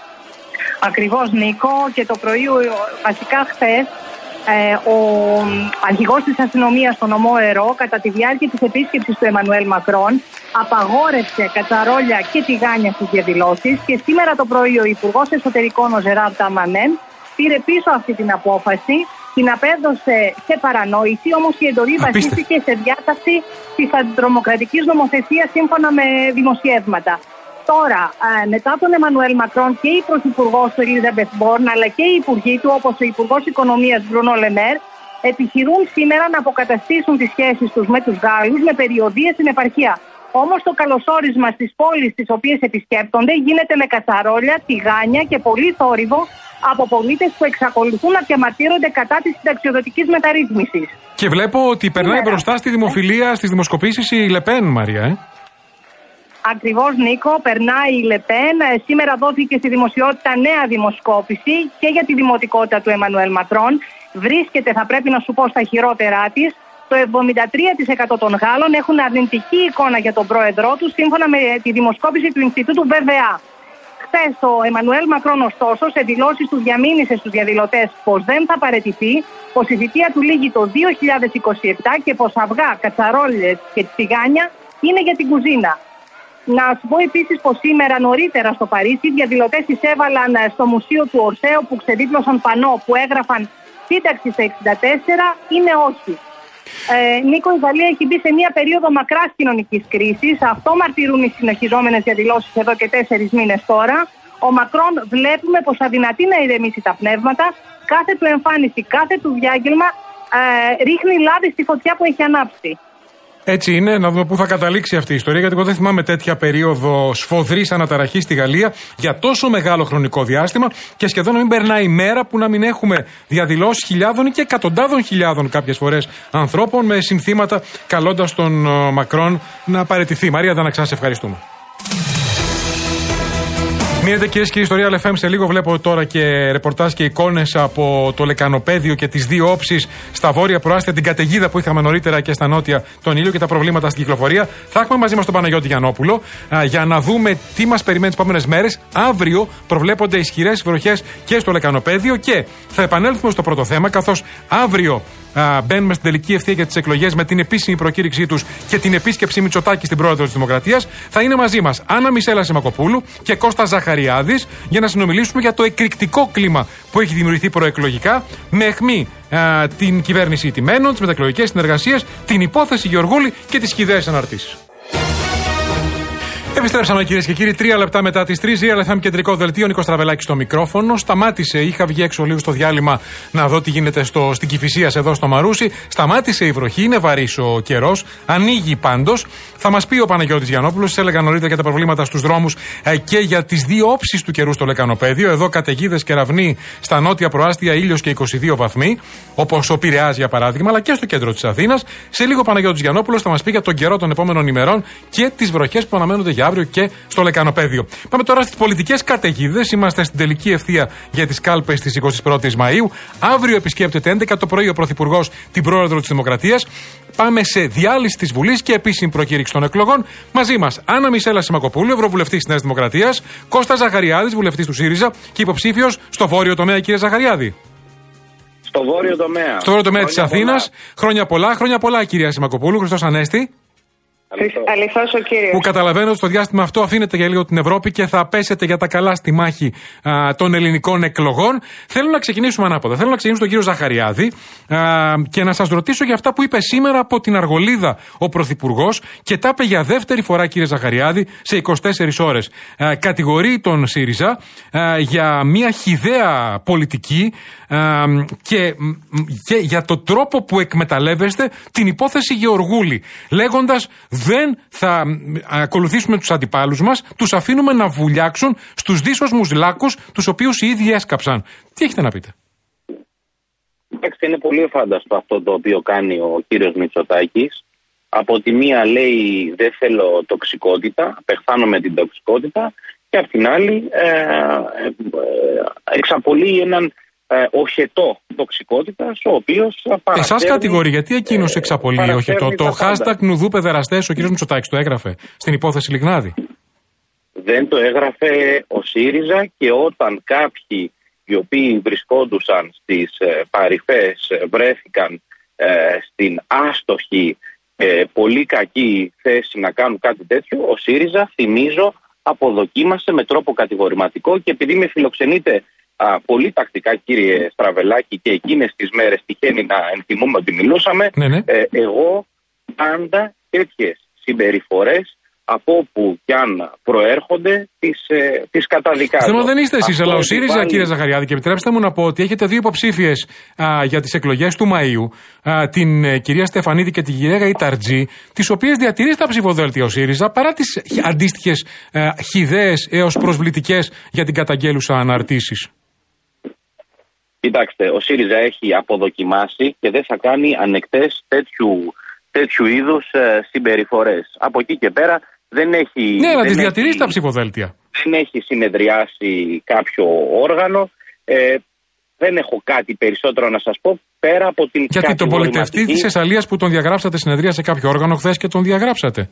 Ακριβώς, Νίκο, και το πρωί, βασικά χθες, ε, ο αρχηγός της αστυνομίας στον νομό Ερώ, κατά τη διάρκεια της επίσκεψης του Εμμανουέλ Μακρόν, απαγόρευσε κατσαρόλια και τηγάνια στις διαδηλώσεις, και σήμερα το πρωί ο Υπουργός Εσωτερικών, ο Ζεράρ Νταρμανέν, πήρε πίσω αυτή την απόφαση, την απέδωσε σε παρανόηση, όμως η εντολή βασίστηκε σε διάταξη της αντιτρομοκρατικής νομοθεσίας σύμφωνα με δημοσιεύματα. Τώρα, μετά τον Εμμανουέλ Μακρόν και η Πρωθυπουργός του Ελίζαμπεθ Μπόρν, αλλά και οι υπουργοί του, όπως ο Υπουργός Οικονομίας Μπρουνό Λεμέρ, επιχειρούν σήμερα να αποκαταστήσουν τις σχέσεις τους με τους Γάλλους με περιοδίες στην επαρχία. Όμως το καλωσόρισμα στις πόλεις τις οποίες επισκέπτονται γίνεται με κατσαρόλια, τηγάνια και πολύ θόρυβο από πολίτες που εξακολουθούν να διαμαρτύρονται κατά της συνταξιοδοτικής μεταρρύθμισης. Και βλέπω ότι περνάει σήμερα μπροστά στη δημοφιλία, στις δημοσκοπήσεις η Λεπέν, Μαρία, ε. Ακριβώς, Νίκο, περνάει η Λεπέν. Σήμερα δόθηκε στη δημοσιότητα νέα δημοσκόπηση και για τη δημοτικότητα του Εμμανουέλ Μακρόν. Βρίσκεται, θα πρέπει να σου πω, στα χειρότερά της. Το εβδομήντα τρία τοις εκατό των Γάλλων έχουν αρνητική εικόνα για τον πρόεδρό του, σύμφωνα με τη δημοσκόπηση του Ινστιτούτου Β Β Α. Χθες ο Εμμανουέλ Μακρόν, ωστόσο, σε δηλώσεις του διαμήνυσε στους διαδηλωτές πως δεν θα παραιτηθεί, πως η θητεία του λήγει το δύο χιλιάδες είκοσι επτά και πως αυγά, κατσαρόλες και τηγάνια είναι για την κουζίνα. Να σου πω επίσης πως σήμερα νωρίτερα στο Παρίσι οι διαδηλωτές εισέβαλαν στο Μουσείο του Ορσέο, που ξεδίπλωσαν πανό που έγραφαν «Σύνταξη στα εξήντα τέσσερα είναι όχι». Ε, Νίκο, η Γαλλία έχει μπει σε μια περίοδο μακράς κοινωνικής κρίσης. Αυτό μαρτυρούν οι συνεχιζόμενες διαδηλώσεις εδώ και τέσσερις μήνες τώρα. Ο Μακρόν βλέπουμε πως αδυνατεί να ηρεμήσει τα πνεύματα. Κάθε του εμφάνιση, κάθε του διάγγελμα ε, ρίχνει λάδι στη φωτιά που έχει ανάψει. Έτσι είναι, να δούμε πού θα καταλήξει αυτή η ιστορία, γιατί εγώ δεν θυμάμαι τέτοια περίοδο σφοδρής αναταραχής στη Γαλλία για τόσο μεγάλο χρονικό διάστημα, και σχεδόν να μην περνάει μέρα που να μην έχουμε διαδηλώσεις χιλιάδων ή και εκατοντάδων χιλιάδων κάποιες φορές ανθρώπων με συνθήματα καλώντας τον Μακρόν να παραιτηθεί. Μαρία Δαναξά, σε ευχαριστούμε. Μείνετε, κυρίες και κύριοι, στο Real εφ εμ. Σε λίγο βλέπω τώρα και ρεπορτάζ και εικόνες από το λεκανοπέδιο και τις δύο όψεις στα βόρεια προάστια, την καταιγίδα που είχαμε νωρίτερα και στα νότια, τον ήλιο και τα προβλήματα στην κυκλοφορία. Θα έχουμε μαζί μας τον Παναγιώτη Γιαννόπουλο α, για να δούμε τι μας περιμένει τις επόμενες μέρες. Αύριο προβλέπονται ισχυρές βροχές και στο λεκανοπέδιο, και θα επανέλθουμε στο πρώτο θέμα, καθώς αύριο α, μπαίνουμε στην τελική ευθεία για τις εκλογές με την επίσημη προκήρυξή τους και την επίσκεψη Μητσοτάκη στην πρόεδρο της Δημοκρατίας. Θα είναι μαζί μας Άννα Μισέλα Σιμακοπούλου και Κώστα Ζαχαριάδης για να συνομιλήσουμε για το εκρηκτικό κλίμα που έχει δημιουργηθεί προεκλογικά, με αιχμή α, την κυβέρνηση ηττημένων, τις μεταεκλογικές συνεργασίες, την υπόθεση Γεωργούλη και τις χυδαίες αναρτήσεις. Επιστρέψαμε, κυρίες και κύριοι, τρία λεπτά μετά τις τρεις. Real εφ εμ κεντρικό δελτίο, Νίκος Τραβελάκης στο μικρόφωνο. Σταμάτησε, είχα βγει έξω λίγο στο διάλειμμα να δω τι γίνεται στο, στην Κηφισίας εδώ στο Μαρούσι. Σταμάτησε η βροχή, είναι βαρύς ο καιρός. Ανοίγει πάντως. Θα μας πει ο Παναγιώτης Γιαννόπουλος, σας έλεγα νωρίτερα για τα προβλήματα στους δρόμους ε, και για τις δύο όψεις του καιρού στο λεκανοπέδιο. Εδώ καταιγίδες και κεραυνοί στα νότια προάστια, ήλιος και είκοσι δύο βαθμοί, όπως ο Πειραιάς για παράδειγμα, αλλά και στο κέντρο της Αθήνας. Σε λίγο ο Παναγιώτης Γιαννόπουλος θα μας πει για τον καιρό των επόμενων ημερών και τις βροχές που αναμένονται για αύριο και στο λεκανοπέδιο. Πάμε τώρα στις πολιτικές καταιγίδες. Είμαστε στην τελική ευθεία για τις κάλπες της εικοστής πρώτης Μαΐου. Αύριο επισκέπτεται έντεκα το πρωί ο Πρωθυπουργός την πρόεδρο της Δημοκρατίας. Πάμε σε διάλυση της Βουλής και επίσημη προκήρυξη των εκλογών. Μαζί μας Άννα Μισέλα Σιμακοπούλου, Ευρωβουλευτής της Νέας Δημοκρατίας, Κώστα Ζαχαριάδης, βουλευτής του ΣΥΡΙΖΑ και υποψήφιος στο βόρειο τομέα, κύριε Ζαχαριάδη. Στο βόρειο τομέα. Στο βόρειο τομέα της Αθήνας. Χρόνια πολλά, χρόνια πολλά, κυρία Σιμακοπούλου. Χριστός Ανέστη. Αληθώς ο κύριος. Που καταλαβαίνω ότι στο διάστημα αυτό αφήνετε για λίγο την Ευρώπη και θα πέσετε για τα καλά στη μάχη α, των ελληνικών εκλογών. Θέλω να ξεκινήσουμε ανάποδα. Θέλω να ξεκινήσουμε τον κύριο Ζαχαριάδη α, και να σας ρωτήσω για αυτά που είπε σήμερα από την Αργολίδα ο Πρωθυπουργός, και τα είπε για δεύτερη φορά, κύριε Ζαχαριάδη, σε είκοσι τέσσερις ώρες. Α, κατηγορεί τον ΣΥΡΙΖΑ α, για μια χυδαία πολιτική α, και, και για το τρόπο που εκμεταλλεύεστε την υπόθεση Γεωργούλη, λέγοντας δεν θα ακολουθήσουμε τους αντιπάλους μας, τους αφήνουμε να βουλιάξουν στους δύσοσμους λάκκους τους οποίους οι ίδιοι έσκαψαν. Τι έχετε να πείτε? Εντάξει, είναι πολύ εφάνταστο αυτό το οποίο κάνει ο κύριος Μητσοτάκης. Από τη μία λέει δεν θέλω τοξικότητα, απεχθάνω με την τοξικότητα, και από την άλλη ε, ε, εξαπολύει έναν ε, οχετό τοξικότητας, ο οποίος παραφέρει... Εσάς κατηγορεί, γιατί εκείνος εξαπολύει οχετό? Το hashtag νουδού παιδεραστές, ο κύριος Μητσοτάκης το έγραφε στην υπόθεση Λιγνάδη. Δεν το έγραφε ο ΣΥΡΙΖΑ, και όταν κάποιοι οι οποίοι βρισκόντουσαν στις ε, παρυφές ε, βρέθηκαν ε, στην άστοχη ε, πολύ κακή θέση να κάνουν κάτι τέτοιο, ο ΣΥΡΙΖΑ, θυμίζω, αποδοκίμασε με τρόπο κατηγορηματικό, και επειδή με φιλοξενείτε α, πολύ τακτικά, κύριε Στραβελάκη, και εκείνες τις μέρες τυχαίνει να ενθυμούμε ότι μιλούσαμε, ναι, ναι. Ε, εγώ πάντα τέτοιες συμπεριφορές από όπου κι αν προέρχονται τις, ε, τις καταδικάζω. Θέλω δεν είστε εσείς, αλλά ο ΣΥΡΙΖΑ, πάλι... κύριε Ζαχαριάδη, και επιτρέψτε μου να πω ότι έχετε δύο υποψήφιες α, για τις εκλογές του Μαΐου, α, την ε, κυρία Στεφανίδη και την κυρία Γαϊταρτζή, τις οποίες διατηρεί στα ψηφοδέλτια ο ΣΥΡΙΖΑ, παρά τις αντίστοιχες ε, χυδαίες έως προσβλητικές για την καταγγέλουσα αναρτήσεις. Κοιτάξτε, ο ΣΥΡΙΖΑ έχει αποδοκιμάσει και δεν θα κάνει ανεκτές τέτοιου, τέτοιου είδους ε, συμπεριφορές. Από εκεί και πέρα δεν έχει... Ναι, αλλά τις διατηρεί στα ψηφοδέλτια. Δεν έχει συνεδριάσει κάποιο όργανο. Ε, δεν έχω κάτι περισσότερο να σας πω πέρα από την... Γιατί τον πολιτευτή της Θεσσαλίας που τον διαγράψατε συνεδρία σε κάποιο όργανο χθες και τον διαγράψατε.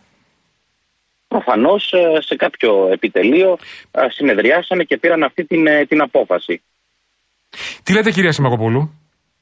Προφανώς σε κάποιο επιτελείο συνεδριάσανε και πήραν αυτή την, την απόφαση. Τι λέτε, κυρία Σιμακοπούλου?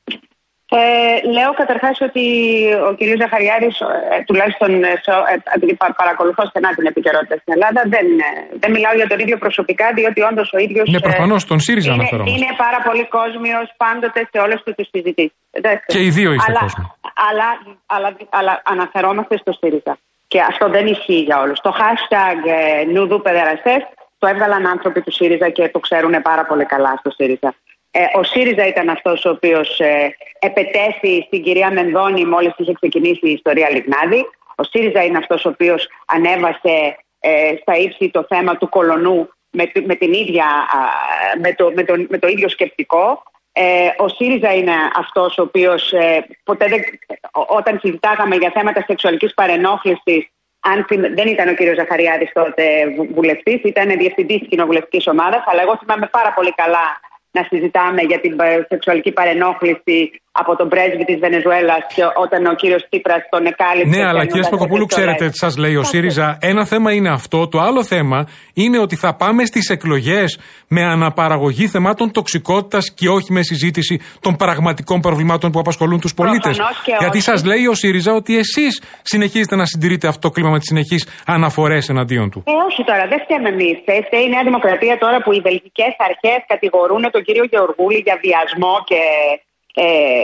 Ε, λέω καταρχάς ότι ο κ. Ζαχαριάδης, ε, τουλάχιστον ε, ε, πα, παρακολουθώ στενά την επικαιρότητα στην Ελλάδα, δεν, ε, δεν μιλάω για τον ίδιο προσωπικά, διότι όντως ο ίδιος ναι, προφανώς, τον ΣΥΡΙΖΑ είναι, αναφέρομαι. είναι πάρα πολύ κόσμιος πάντοτε σε όλες τις συζητήσεις. Και οι δύο είστε αλλά, κόσμοι. Αλλά, αλλά, αλλά, αλλά αναφερόμαστε στο ΣΥΡΙΖΑ. Και αυτό δεν ισχύει για όλους. Το hashtag ε, νουδού παιδεραστές το έβγαλαν άνθρωποι του ΣΥΡΙΖΑ και το ξέρουν πάρα πολύ καλά στο ΣΥΡΙΖΑ. Ε, ο ΣΥΡΙΖΑ ήταν αυτός ο οποίος ε, επετέθη στην κυρία Μενδώνη μόλις είχε ξεκινήσει η ιστορία Λιγνάδη. Ο ΣΥΡΙΖΑ είναι αυτός ο οποίος ανέβασε ε, στα ύψη το θέμα του κολονού με, με, την ίδια, με, το, με, το, με το ίδιο σκεπτικό. Ε, ο ΣΥΡΙΖΑ είναι αυτός ο οποίος ε, ποτέ δεν, όταν συζητάγαμε για θέματα σεξουαλικής παρενόχλησης, αν δεν ήταν ο κύριος Ζαχαριάδης τότε βουλευτής, ήταν διευθυντής της κοινοβουλευτικής ομάδας, αλλά εγώ θυμάμαι πάρα πολύ καλά να συζητάμε για την σεξουαλική παρενόχληση από τον πρέσβη της Βενεζουέλας και όταν ο κύριος Τσίπρας τον εκάλυψε. Ναι, αλλά κύριε Σπακοπούλου, ξέρετε τι σας λέει ο ΣΥΡΙΖΑ. Ένα θέμα είναι αυτό. Το άλλο θέμα είναι ότι θα πάμε στις εκλογές με αναπαραγωγή θεμάτων τοξικότητας και όχι με συζήτηση των πραγματικών προβλημάτων που απασχολούν τους πολίτες. Γιατί σας λέει ο ΣΥΡΙΖΑ ότι εσείς συνεχίζετε να συντηρείτε αυτό το κλίμα με τις συνεχείς αναφορές εναντίον του. Ε, όχι τώρα, δεν φταίμε εμείς. Φταίει η Νέα Δημοκρατία τώρα που οι βελγικές αρχές κατηγορούν τον κύριο Γεωργούλη για βιασμό και. Ε,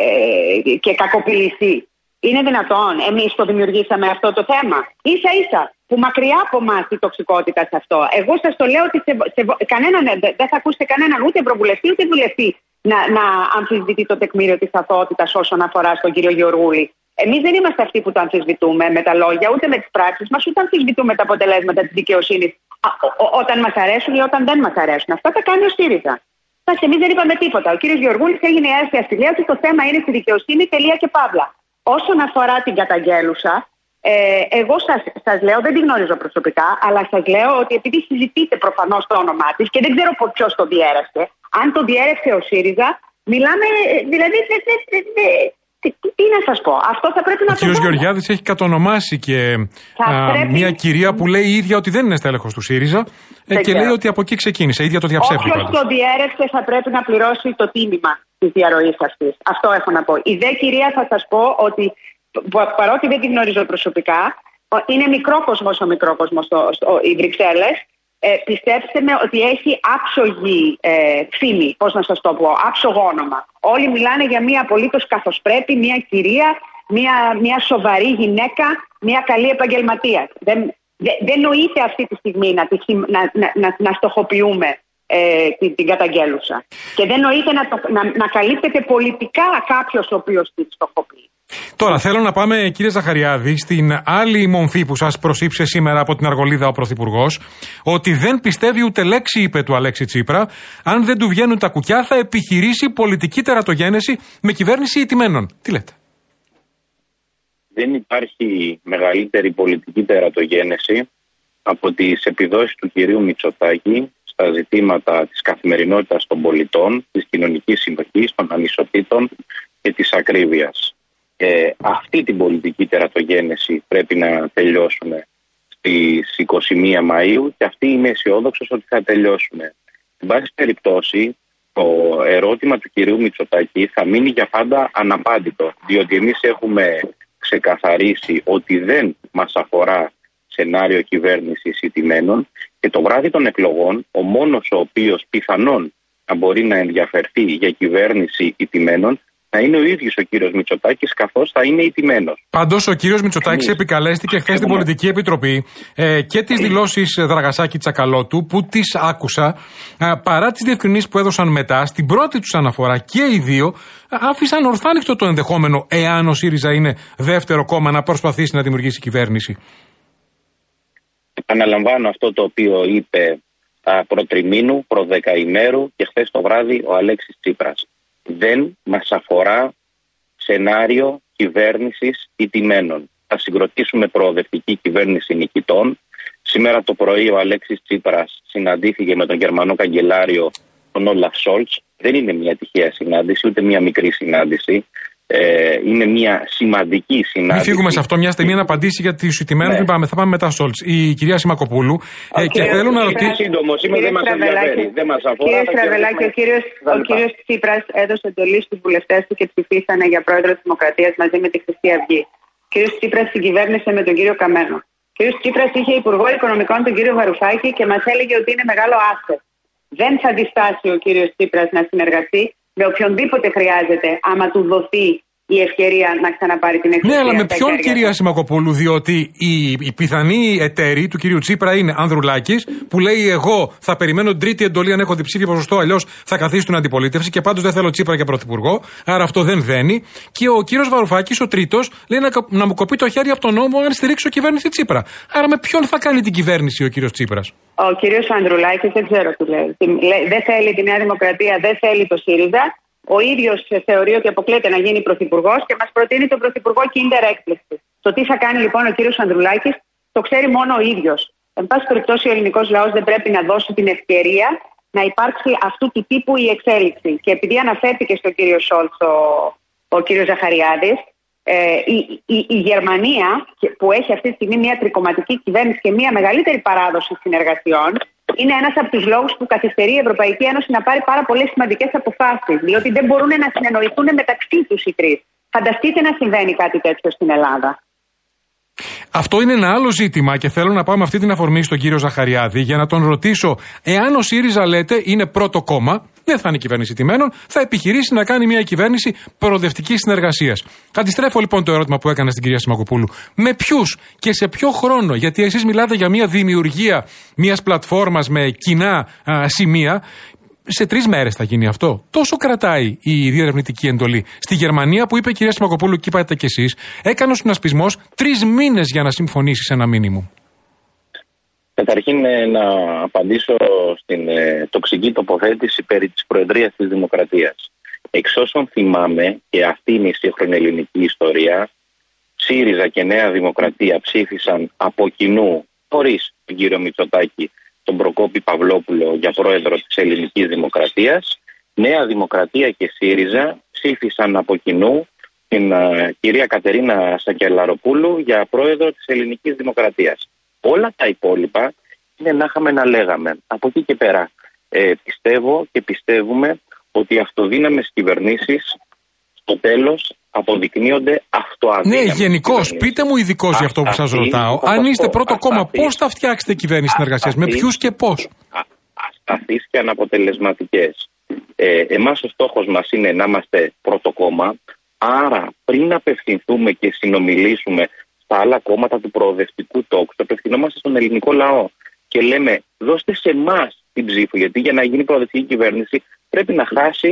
και κακοποίηση. Είναι δυνατόν εμείς το δημιουργήσαμε αυτό το θέμα? Ίσα ίσα που μακριά από εμάς η τοξικότητα σε αυτό. Εγώ σας το λέω ότι σε, σε, κανέναν, δεν θα ακούσετε κανέναν ούτε ευρωβουλευτή ούτε βουλευτή να, να αμφισβητεί το τεκμήριο της αθωότητας όσον αφορά στον κύριο Γεωργούλη. Εμείς δεν είμαστε αυτοί που το αμφισβητούμε με τα λόγια ούτε με τις πράξεις μας, ούτε αμφισβητούμε τα αποτελέσματα της δικαιοσύνης όταν μας αρέσουν ή όταν δεν μας αρέσουν. Αυτά τα κάνει ο ΣΥΡΙΖΑ. Εμείς δεν είπαμε τίποτα. Ο κύριος Γεωργούλης έγινε έρθει αστηλία ότι το θέμα είναι στη δικαιοσύνη, τελεία και παύλα. Όσον αφορά την καταγγέλουσα, ε, εγώ σας, σας λέω, δεν την γνωρίζω προσωπικά, αλλά σας λέω ότι επειδή συζητείτε προφανώς το όνομά της και δεν ξέρω ποιος το διέρευσε, αν το διέρευσε ο ΣΥΡΙΖΑ, μιλάμε, δηλαδή, δε, δε, δε, δε, τι, τι να σας πω, αυτό θα πρέπει να το πω. Ο κύριος Γεωργιάδης έχει κατονομάσει και α, πρέπει... μια κυρία που λέει η ίδια ότι δεν είναι στέλεχος του ΣΥΡΙΖΑ ε, και λέει ότι από εκεί ξεκίνησε, η ίδια το διαψεύδει. Όποιος το διέρευσε θα πρέπει να πληρώσει το τίμημα της διαρροής αυτής. Αυτό έχω να πω. Η δε κυρία θα σας πω ότι παρότι δεν την γνωρίζω προσωπικά, είναι μικρό κόσμος ο μικρό κόσμος στο, στο, οι Βρυξέλλες. Ε, πιστέψτε με ότι έχει άψογη ε, φήμη, πώς να σας το πω, άψογο όνομα. Όλοι μιλάνε για μια απολύτως καθοσπρέπει, μια κυρία, μια, μια σοβαρή γυναίκα, μια καλή επαγγελματία. Δεν, δε, δεν νοείται αυτή τη στιγμή να, να, να, να, να στοχοποιούμε ε, την, την καταγγέλουσα. Και δεν νοείται να, το, να, να καλύπτεται πολιτικά κάποιος ο οποίος τη στοχοποιεί. Τώρα θέλω να πάμε, κύριε Ζαχαριάδη, στην άλλη μομφή που σας προσήψε σήμερα από την Αργολίδα ο Πρωθυπουργός, ότι δεν πιστεύει ούτε λέξη, είπε, του Αλέξη Τσίπρα. Αν δεν του βγαίνουν τα κουκιά, θα επιχειρήσει πολιτική τερατογένεση με κυβέρνηση ηττημένων. Τι λέτε? Δεν υπάρχει μεγαλύτερη πολιτική τερατογένεση από τις επιδόσεις του κυρίου Μητσοτάκη στα ζητήματα της καθημερινότητας των πολιτών, της κοινωνικής συνοχής, των ανισοτήτων και της ακρίβειας. Ε, αυτή την πολιτική τερατογένεση πρέπει να τελειώσουμε στις είκοσι μία Μαΐου και αυτή είμαι αισιόδοξος ότι θα τελειώσουμε. Εν πάση περιπτώσει, το ερώτημα του κυρίου Μητσοτάκη θα μείνει για πάντα αναπάντητο, διότι εμείς έχουμε ξεκαθαρίσει ότι δεν μας αφορά σενάριο κυβέρνησης ηττημένων και το βράδυ των εκλογών ο μόνος ο οποίος πιθανόν να μπορεί να ενδιαφερθεί για κυβέρνηση ηττημένων να είναι ο ίδιος ο κύριος Μητσοτάκης, καθώς θα είναι ηττημένος. Πάντως ο κύριος Μητσοτάκης επικαλέστηκε χθες στην Πολιτική Επιτροπή ε, και τις δηλώσεις Δραγασάκη Τσακαλώτου που τις άκουσα, ε, παρά τις διευκρινήσεις που έδωσαν μετά, στην πρώτη τους αναφορά και οι δύο άφησαν ορθάνυχτο το ενδεχόμενο, εάν ο ΣΥΡΙΖΑ είναι δεύτερο κόμμα, να προσπαθήσει να δημιουργήσει κυβέρνηση. Επαναλαμβάνω αυτό το οποίο είπε προτριμήνου, προδεκαημέρου και χθες το βράδυ ο Αλέξης Τσίπρας. Δεν μας αφορά σενάριο κυβέρνησης ηττημένων. Θα συγκροτήσουμε προοδευτική κυβέρνηση νικητών. Σήμερα το πρωί ο Αλέξης Τσίπρας συναντήθηκε με τον Γερμανό καγκελάριο τον Όλαφ Σόλτς. Δεν είναι μια τυχαία συνάντηση, ούτε μια μικρή συνάντηση. Ε, είναι μια σημαντική συνάντηση. Μην φύγουμε σε αυτό, μια στιγμή να απαντήσει για τους ηττημένους. Ναι. Θα πάμε μετά Σόλτς. Η κυρία Σιμακοπούλου. Okay. Ε, και θέλω να ρωτήσω. Σύντομος, είμαι, δεν μας ενδιαφέρει. Δεν μας αφορά. Κύριε Στραβελάκη, ο κύριος, ο κύριος Τσίπρας έδωσε εντολή στους βουλευτές του και ψηφίσανε για πρόεδρο της Δημοκρατίας μαζί με τη Χρυσή Αυγή. Ο κύριος Τσίπρας συγκυβέρνησε με τον κύριο Καμένο. Ο κύριος Τσίπρας είχε υπουργό οικονομικών τον κύριο Βαρουφάκη και μας έλεγε ότι είναι μεγάλο άστερ. Δεν θα διστάσει ο κύριος Τσίπρας να συνεργαστεί με οποιονδήποτε χρειάζεται, άμα του δοθεί η ευκαιρία να ξαναπάρει την εξουσία. Ναι, αλλά με ποιον, κυρία Σιμακοπούλου, διότι η, η πιθανή εταίρη του κυρίου Τσίπρα είναι Ανδρουλάκης, που λέει: εγώ θα περιμένω την τρίτη εντολή αν έχω διψήφιο ποσοστό, αλλιώς θα καθίσει στην αντιπολίτευση και πάντως δεν θέλω Τσίπρα για πρωθυπουργό, άρα αυτό δεν δένει. Και ο κύριος Βαρουφάκης, ο τρίτος, λέει να, να μου κοπεί το χέρι από τον νόμο αν στηρίξω κυβέρνηση Τσίπρα. Άρα με ποιον θα κάνει την κυβέρνηση ο κύριος Τσίπρας? Ο κύριος Ανδρουλάκης δεν ξέρω τι λέει. Δεν θέλει τη Νέα Δημοκρατία, δεν θέλει το ΣΥΡΙΖΑ. Ο ίδιος θεωρεί ότι αποκλείεται να γίνει πρωθυπουργός και μας προτείνει τον πρωθυπουργό Κίντερ έκπληξη. Το τι θα κάνει λοιπόν ο κύριος Ανδρουλάκης το ξέρει μόνο ο ίδιος. Εν πάση περιπτώσει, ο ελληνικός λαός δεν πρέπει να δώσει την ευκαιρία να υπάρξει αυτού του τύπου η εξέλιξη. Και επειδή αναφέρθηκε στον κύριο Σόλτς ο, ο κύριος Ζαχαριάδης, ε, η, η, η Γερμανία που έχει αυτή τη στιγμή μια τρικομματική κυβέρνηση και μια μεγαλύτερη παράδοση συνεργασιών, είναι ένας από τους λόγους που καθυστερεί η Ευρωπαϊκή Ένωση να πάρει πάρα πολλές σημαντικές αποφάσεις. Διότι δεν μπορούν να συνεννοηθούν μεταξύ τους οι τρεις. Φανταστείτε να συμβαίνει κάτι τέτοιο στην Ελλάδα. Αυτό είναι ένα άλλο ζήτημα και θέλω να πάω με αυτή την αφορμή στον κύριο Ζαχαριάδη για να τον ρωτήσω, εάν ο ΣΥΡΙΖΑ, λέτε, είναι πρώτο κόμμα, δεν θα είναι κυβέρνηση ηττημένων, θα επιχειρήσει να κάνει μια κυβέρνηση προοδευτικής συνεργασίας. Αντιστρέφω λοιπόν το ερώτημα που έκανα στην κυρία Σιμακοπούλου. Με ποιους και σε ποιο χρόνο? Γιατί εσείς μιλάτε για μια δημιουργία μιας πλατφόρμας με κοινά α, σημεία. Σε τρεις μέρες θα γίνει αυτό. Τόσο κρατάει η διερευνητική εντολή. Στη Γερμανία, που είπε η κυρία Σιμακοπούλου και είπατε κι εσείς, έκανε ο συνασπισμός τρεις μήνες για να συμφωνήσει σε ένα μήνυμο. Καταρχήν να απαντήσω στην ε, τοξική τοποθέτηση περί της Προεδρίας της Δημοκρατίας. Εξ όσων θυμάμαι, και αυτή είναι η σύγχρονη ελληνική ιστορία, ΣΥΡΙΖΑ και Νέα Δημοκρατία ψήφισαν από κοινού, χωρίς τον κύριο Μητσοτάκη, τον Προκόπη Παυλόπουλο για πρόεδρο της Ελληνικής Δημοκρατίας. Νέα Δημοκρατία και ΣΥΡΙΖΑ ψήφισαν από κοινού την uh, κυρία Κατερίνα Σακελαροπούλου για πρόεδρο της Ελληνικής Δημοκρατίας. Όλα τα υπόλοιπα είναι να είχαμε να λέγαμε. Από εκεί και πέρα ε, πιστεύω και πιστεύουμε ότι οι αυτοδύναμες κυβερνήσεις στο τέλος αποδεικνύονται αυτοαδύναμες. Ναι, γενικώς. Πείτε μου ειδικώς για αυτό που σας ρωτάω. Αν είστε πρώτο κόμμα, πώς θα φτιάξετε κυβέρνηση συνεργασίας, με ποιους και πώς? Ασταθείς και αναποτελεσματικές. Ε, εμάς ο στόχος μας είναι να είμαστε πρώτο κόμμα, άρα πριν απευθυνθούμε και συνομιλήσουμε στα άλλα κόμματα του προοδευτικού τόξου, απευθυνόμαστε στον ελληνικό λαό και λέμε: δώστε σε εμάς την ψήφο, γιατί για να γίνει προοδευτική κυβέρνηση πρέπει να χάσει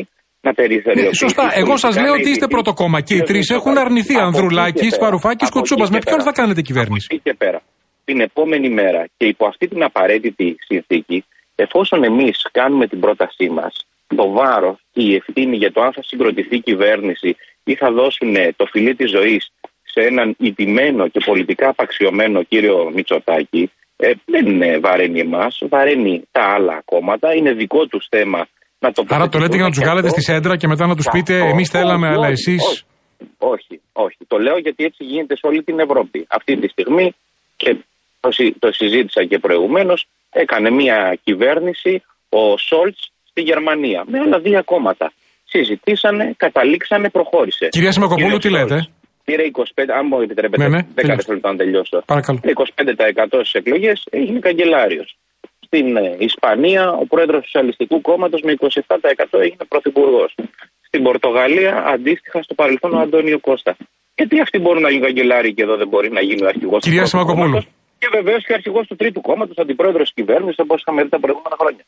να περιθωριοποιήσει. Σωστά. Εγώ σας λέω ότι είστε πρώτο κόμμα και οι τρεις έχουν αρνηθεί. Ανδρουλάκης, Βαρουφάκης, Κουτσούπας. Με ποιον θα κάνετε κυβέρνηση? Από εκεί και πέρα. Την επόμενη μέρα και υπό αυτή την απαραίτητη συνθήκη, εφόσον εμείς κάνουμε την πρότασή μας, το βάρος και η ευθύνη για το αν θα συγκροτηθεί η κυβέρνηση ή θα δώσουν το φιλί της ζωής σε έναν ηττημένο και πολιτικά απαξιωμένο κύριο Μητσοτάκη, ε, δεν βαραίνει εμάς, βαραίνει τα άλλα κόμματα. Είναι δικό τους θέμα να το. Άρα το λέτε για να τους βγάλετε στη σέντρα και μετά να τους πείτε εμείς θέλαμε, αλλά εσείς. Όχι, όχι. Το λέω γιατί έτσι γίνεται σε όλη την Ευρώπη. Αυτή τη στιγμή, και το, το συζήτησα και προηγουμένως, έκανε μια κυβέρνηση ο Σόλτς στη Γερμανία με άλλα δύο κόμματα. Συζητήσανε, καταλήξανε, προχώρησε. Κυρία Σιμακοπούλου, τι λέτε? Πήρε είκοσι πέντε, αν μου επιτρέπετε, ναι, ναι, δέκα δευτερόλεπτα να τελειώσω. Παρακαλώ. είκοσι πέντε τοις εκατό στις εκλογές έγινε καγκελάριος. Στην ε, Ισπανία ο πρόεδρος του Σοσιαλιστικού Κόμματος με είκοσι επτά τοις εκατό έγινε πρωθυπουργός. Στην Πορτογαλία αντίστοιχα στο παρελθόν ο Αντώνιο Κώστα. Γιατί αυτοί μπορούν να γίνουν καγκελάριοι και εδώ δεν μπορεί να γίνει ο αρχηγός του Κυρία Σιμακοπούλου. Και βεβαίως και ο αρχηγός του Τρίτου Κόμματος, αντιπρόεδρος της κυβέρνησης, όπως είχαμε δει τα προηγούμενα χρόνια.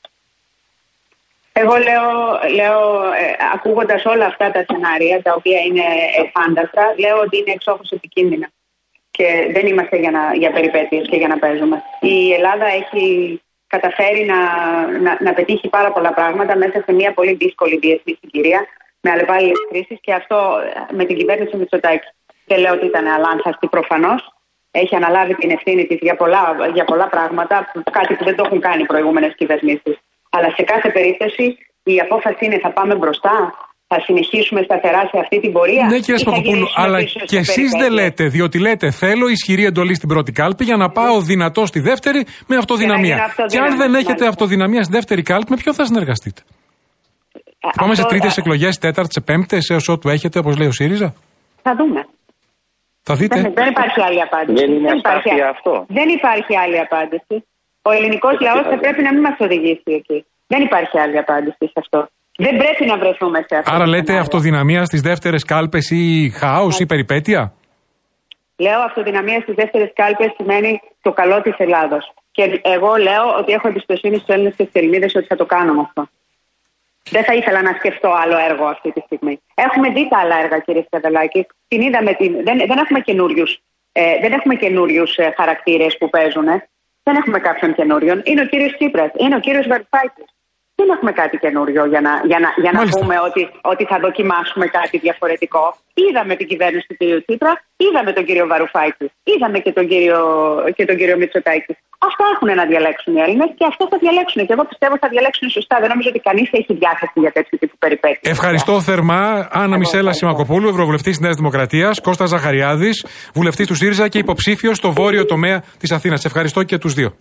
Εγώ λέω, λέω ε, ακούγοντας όλα αυτά τα σενάρια, τα οποία είναι φάνταστα, λέω ότι είναι εξόχως επικίνδυνα. Και δεν είμαστε για, να, για περιπέτειες και για να παίζουμε. Η Ελλάδα έχει καταφέρει να, να, να πετύχει πάρα πολλά πράγματα μέσα σε μια πολύ δύσκολη διεθνή συγκυρία, με αλλεπάλληλες κρίσεις, και αυτό με την κυβέρνηση Μητσοτάκη. Δεν λέω ότι ήταν αλάνθαστη, προφανώς. Έχει αναλάβει την ευθύνη της για πολλά, για πολλά πράγματα, κάτι που δεν το έχουν κάνει οι προηγούμενες κυβερνήσεις. Αλλά σε κάθε περίπτωση η απόφαση είναι θα πάμε μπροστά, θα συνεχίσουμε σταθερά σε αυτή την πορεία. Ναι, κύριε Σπακοπούλου, αλλά και εσείς δεν λέτε, διότι λέτε θέλω ισχυρή εντολή στην πρώτη κάλπη για να πάω δυνατό στη δεύτερη με αυτοδυναμία. Και αν δεν έχετε αυτοδυναμία στη δεύτερη κάλπη, με ποιο θα συνεργαστείτε? Θα πάμε σε τρίτες εκλογές, τέταρτες, σε πέμπτες, έως ότου έχετε, όπως λέει ο ΣΥΡΙΖΑ. Θα δούμε. Θα δείτε. Δεν, δεν υπάρχει άλλη απάντηση. Δεν είναι υπάρχει, αυτό. Δεν υπάρχει άλλη απάντηση. Ο ελληνικός λαός θα πρέπει να μην μας οδηγήσει εκεί. Δεν υπάρχει άλλη απάντηση σε αυτό. Δεν πρέπει να βρεθούμε σε αυτό. Άρα λέτε αυτοδυναμία στις δεύτερες κάλπες ή χάος ή περιπέτεια? Λέω αυτοδυναμία στις δεύτερες κάλπες σημαίνει το καλό της Ελλάδος. Και εγώ λέω ότι έχω εμπιστοσύνη στους Έλληνες και στις Ελληνίδες ότι θα το κάνουμε αυτό. Δεν θα ήθελα να σκεφτώ άλλο έργο αυτή τη στιγμή. Έχουμε δει τα άλλα έργα, κύριε Σκαταλάκη. Την είδαμε, την... δεν, δεν έχουμε καινούριους ε, δεν έχουμε καινούριους ε, χαρακτήρες που παίζουν. Ε. Δεν έχουμε κάποιον καινούριον. Είναι ο κύριος Τσίπρας, είναι ο κύριος Βαρουφάκης. Δεν έχουμε κάτι καινούριο για να, για να, για να πούμε ότι, ότι θα δοκιμάσουμε κάτι διαφορετικό. Είδαμε την κυβέρνηση του κύριου Τσίπρα, είδαμε τον κύριο Βαρουφάκη, είδαμε και τον κύριο, και τον κύριο Μητσοτάκη. Αυτά έχουν να διαλέξουν οι Έλληνες και αυτό θα διαλέξουν. Και εγώ πιστεύω θα διαλέξουν σωστά. Δεν νομίζω ότι κανείς έχει διάθεση για τέτοιου τύπου περιπέτειες. Ευχαριστώ θερμά. Άννα Μισέλα Σιμακοπούλου, Ευρωβουλευτής της Νέας Δημοκρατίας, Κώστας Ζαχαριάδης, βουλευτής του ΣΥΡΙΖΑ και υποψήφιος στο βόρειο τομέα της Αθήνας. Ευχαριστώ και τους δύο.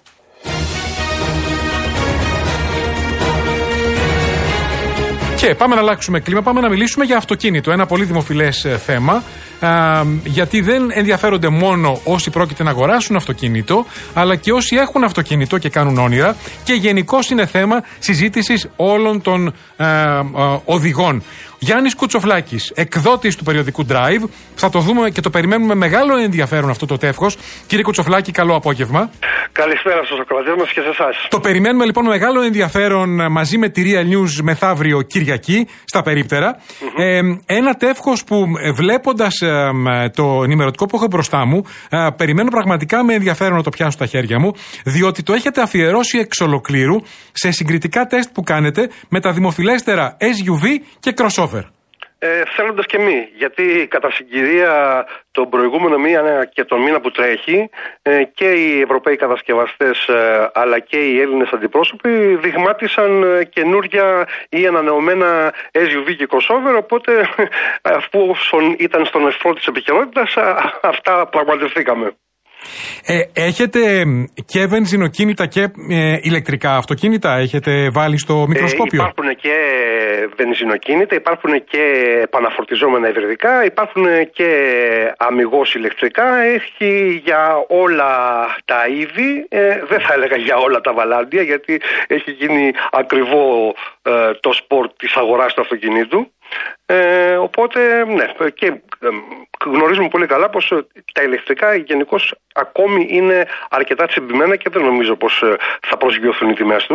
Και πάμε να αλλάξουμε κλίμα, πάμε να μιλήσουμε για αυτοκίνητο. Ένα πολύ δημοφιλές θέμα, α, γιατί δεν ενδιαφέρονται μόνο όσοι πρόκειται να αγοράσουν αυτοκίνητο, αλλά και όσοι έχουν αυτοκίνητο και κάνουν όνειρα, και γενικώς είναι θέμα συζήτησης όλων των α, α, οδηγών. Γιάννης Κουτσοφλάκης, εκδότης του περιοδικού Drive. Θα το δούμε και το περιμένουμε με μεγάλο ενδιαφέρον αυτό το τεύχος. Κύριε Κουτσοφλάκη, καλό απόγευμα. Καλησπέρα στους ακροατές μας και σε εσάς. Το περιμένουμε λοιπόν με μεγάλο ενδιαφέρον μαζί με τη Real News μεθαύριο Κυριακή στα περίπτερα. Mm-hmm. Ε, ένα τεύχος που βλέποντας ε, το ενημερωτικό που έχω μπροστά μου, ε, περιμένω πραγματικά με ενδιαφέρον να το πιάσω στα χέρια μου, διότι το έχετε αφιερώσει εξ ολοκλήρου σε συγκριτικά τεστ που κάνετε με τα δημοφιλέστερα ες γιου βι και crossover. Ε, θέλοντας και μη, γιατί κατά συγκυρία τον προηγούμενο μήνα και τον μήνα που τρέχει ε, και οι Ευρωπαίοι κατασκευαστές ε, αλλά και οι Έλληνες αντιπρόσωποι δειγμάτισαν ε, καινούρια ή ανανεωμένα ες γιου βι και crossover, οπότε αφού ήταν στον εχθρό της επικαιρότητας, αυτά πραγματευτήκαμε. Ε, έχετε και βενζινοκίνητα και ε, ηλεκτρικά αυτοκίνητα, έχετε βάλει στο μικροσκόπιο? Ε, υπάρχουν και βενζινοκίνητα, υπάρχουν και επαναφορτιζόμενα υβριδικά, υπάρχουν και αμιγώς ηλεκτρικά, έχει για όλα τα είδη, ε, δεν θα έλεγα για όλα τα βαλάντια, γιατί έχει γίνει ακριβό ε, το σπορ της αγοράς του αυτοκινήτου. Ε, οπότε, ναι, και ε, γνωρίζουμε πολύ καλά πως ε, τα ηλεκτρικά γενικώς ακόμη είναι αρκετά τσιμπημένα και δεν νομίζω πως ε, θα προσγειωθούν οι τιμές τους.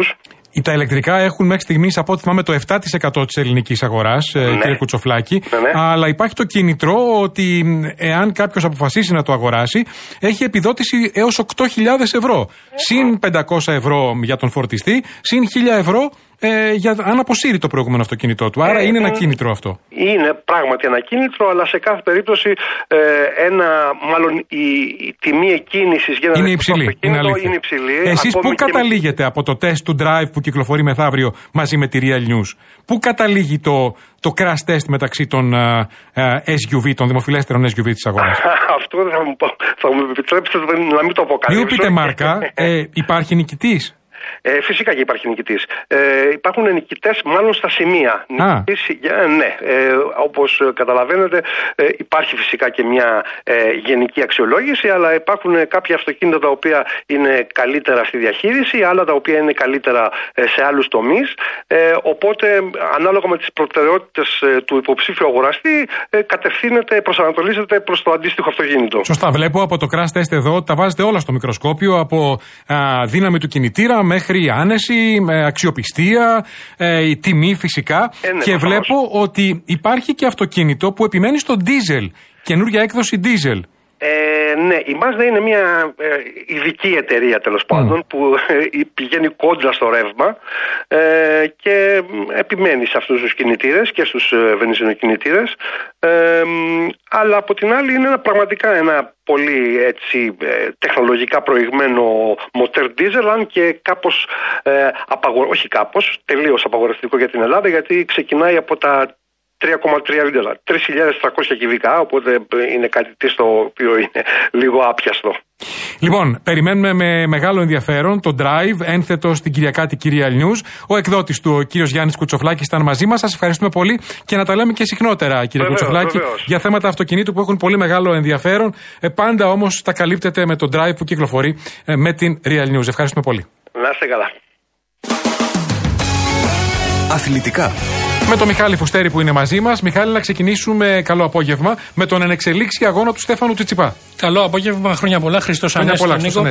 Τα ηλεκτρικά έχουν μέχρι στιγμής, από ό,τι θυμάμαι, το επτά τοις εκατό της ελληνικής αγοράς, ναι. κύριε Κουτσοφλάκη. Ναι, ναι. Αλλά υπάρχει το κίνητρο ότι εάν κάποιος αποφασίσει να το αγοράσει, έχει επιδότηση έως οκτώ χιλιάδες ευρώ. Συν πεντακόσια ευρώ για τον φορτιστή, συν χίλια ευρώ ε, για, αν αποσύρει το προηγούμενο αυτοκίνητό του. Άρα ε, είναι ένα κίνητρο αυτό. Είναι πράγματι ένα κίνητρο, αλλά σε κάθε περίπτωση ε, ένα, μάλλον η, η τιμή εκκίνησης για ένα είναι υψηλή. Είναι, είναι υψηλή. Εσείς πού καταλήγετε με... από το τεστ του Drive που κυκλοφορεί μεθαύριο μαζί με τη Real News? Πού καταλήγει το, το crash test μεταξύ των uh, uh, ες γιου βι, των δημοφιλέστερων ες γιου βι της αγοράς? Αυτό θα μου, θα μου επιτρέψετε να μην το αποκαλύψω. Μην πείτε μάρκα, ε, υπάρχει νικητής? Ε, φυσικά και υπάρχει νικητής. Ε, υπάρχουν νικητές μάλλον στα σημεία. Νικητής, ε, ναι, ε, όπως καταλαβαίνετε ε, υπάρχει φυσικά και μια ε, γενική αξιολόγηση, αλλά υπάρχουν κάποια αυτοκίνητα τα οποία είναι καλύτερα στη διαχείριση, άλλα τα οποία είναι καλύτερα ε, σε άλλους τομείς. Ε, οπότε ανάλογα με τις προτεραιότητες ε, του υποψήφιου αγοραστή ε, κατευθύνεται, προσανατολίζεται προς το αντίστοιχο αυτοκίνητο. Σωστά, βλέπω από το crash test εδώ τα βάζετε όλα στο μικροσκόπιο, από α, δύναμη του κινητήρα μέχρι άνεση, αξιοπιστία, ε, η τιμή φυσικά. Ε, ναι, και βλέπω ότι υπάρχει και αυτοκίνητο που επιμένει στο diesel, καινούργια έκδοση diesel. Ε, ναι, η Mazda είναι μια ε, ειδική εταιρεία τέλος mm. πάντων που ε, πηγαίνει κόντρα στο ρεύμα ε, και επιμένει σε αυτούς τους κινητήρες και στους ε, βενζινοκινητήρες, ε, αλλά από την άλλη είναι ένα, πραγματικά ένα πολύ έτσι, ε, τεχνολογικά προηγμένο μοτέρ diesel, αν και κάπως, ε, απαγο... όχι κάπως, τελείως απαγορευτικό για την Ελλάδα, γιατί ξεκινάει από τα τρία κόμμα τρία λίτρα, τρεις χιλιάδες τριακόσια κυβικά, οπότε είναι κάτι το οποίο είναι λίγο άπιαστο. Λοιπόν, περιμένουμε με μεγάλο ενδιαφέρον το Drive, ένθετο στην Κυριακάτικη Real News. Ο εκδότης του, ο κύριος Γιάννης Κουτσοφλάκης, ήταν μαζί μας. Σας ευχαριστούμε πολύ και να τα λέμε και συχνότερα, κύριε βεβαίως, Κουτσοφλάκη, βεβαίως. για θέματα αυτοκινήτου που έχουν πολύ μεγάλο ενδιαφέρον. Ε, πάντα όμως τα καλύπτεται με το Drive που κυκλοφορεί ε, με την Real News. Ευχαριστούμε πολύ. Να είστε καλά. Αθλητικά. Με τον Μιχάλη Φουστέρη που είναι μαζί μας. Μιχάλη, να ξεκινήσουμε, καλό απόγευμα, με τον ενεξελίξη αγώνα του Στέφανου Τσιτσιπά. Καλό απόγευμα, χρόνια πολλά. Χριστός Ανέστη στον Νίκο.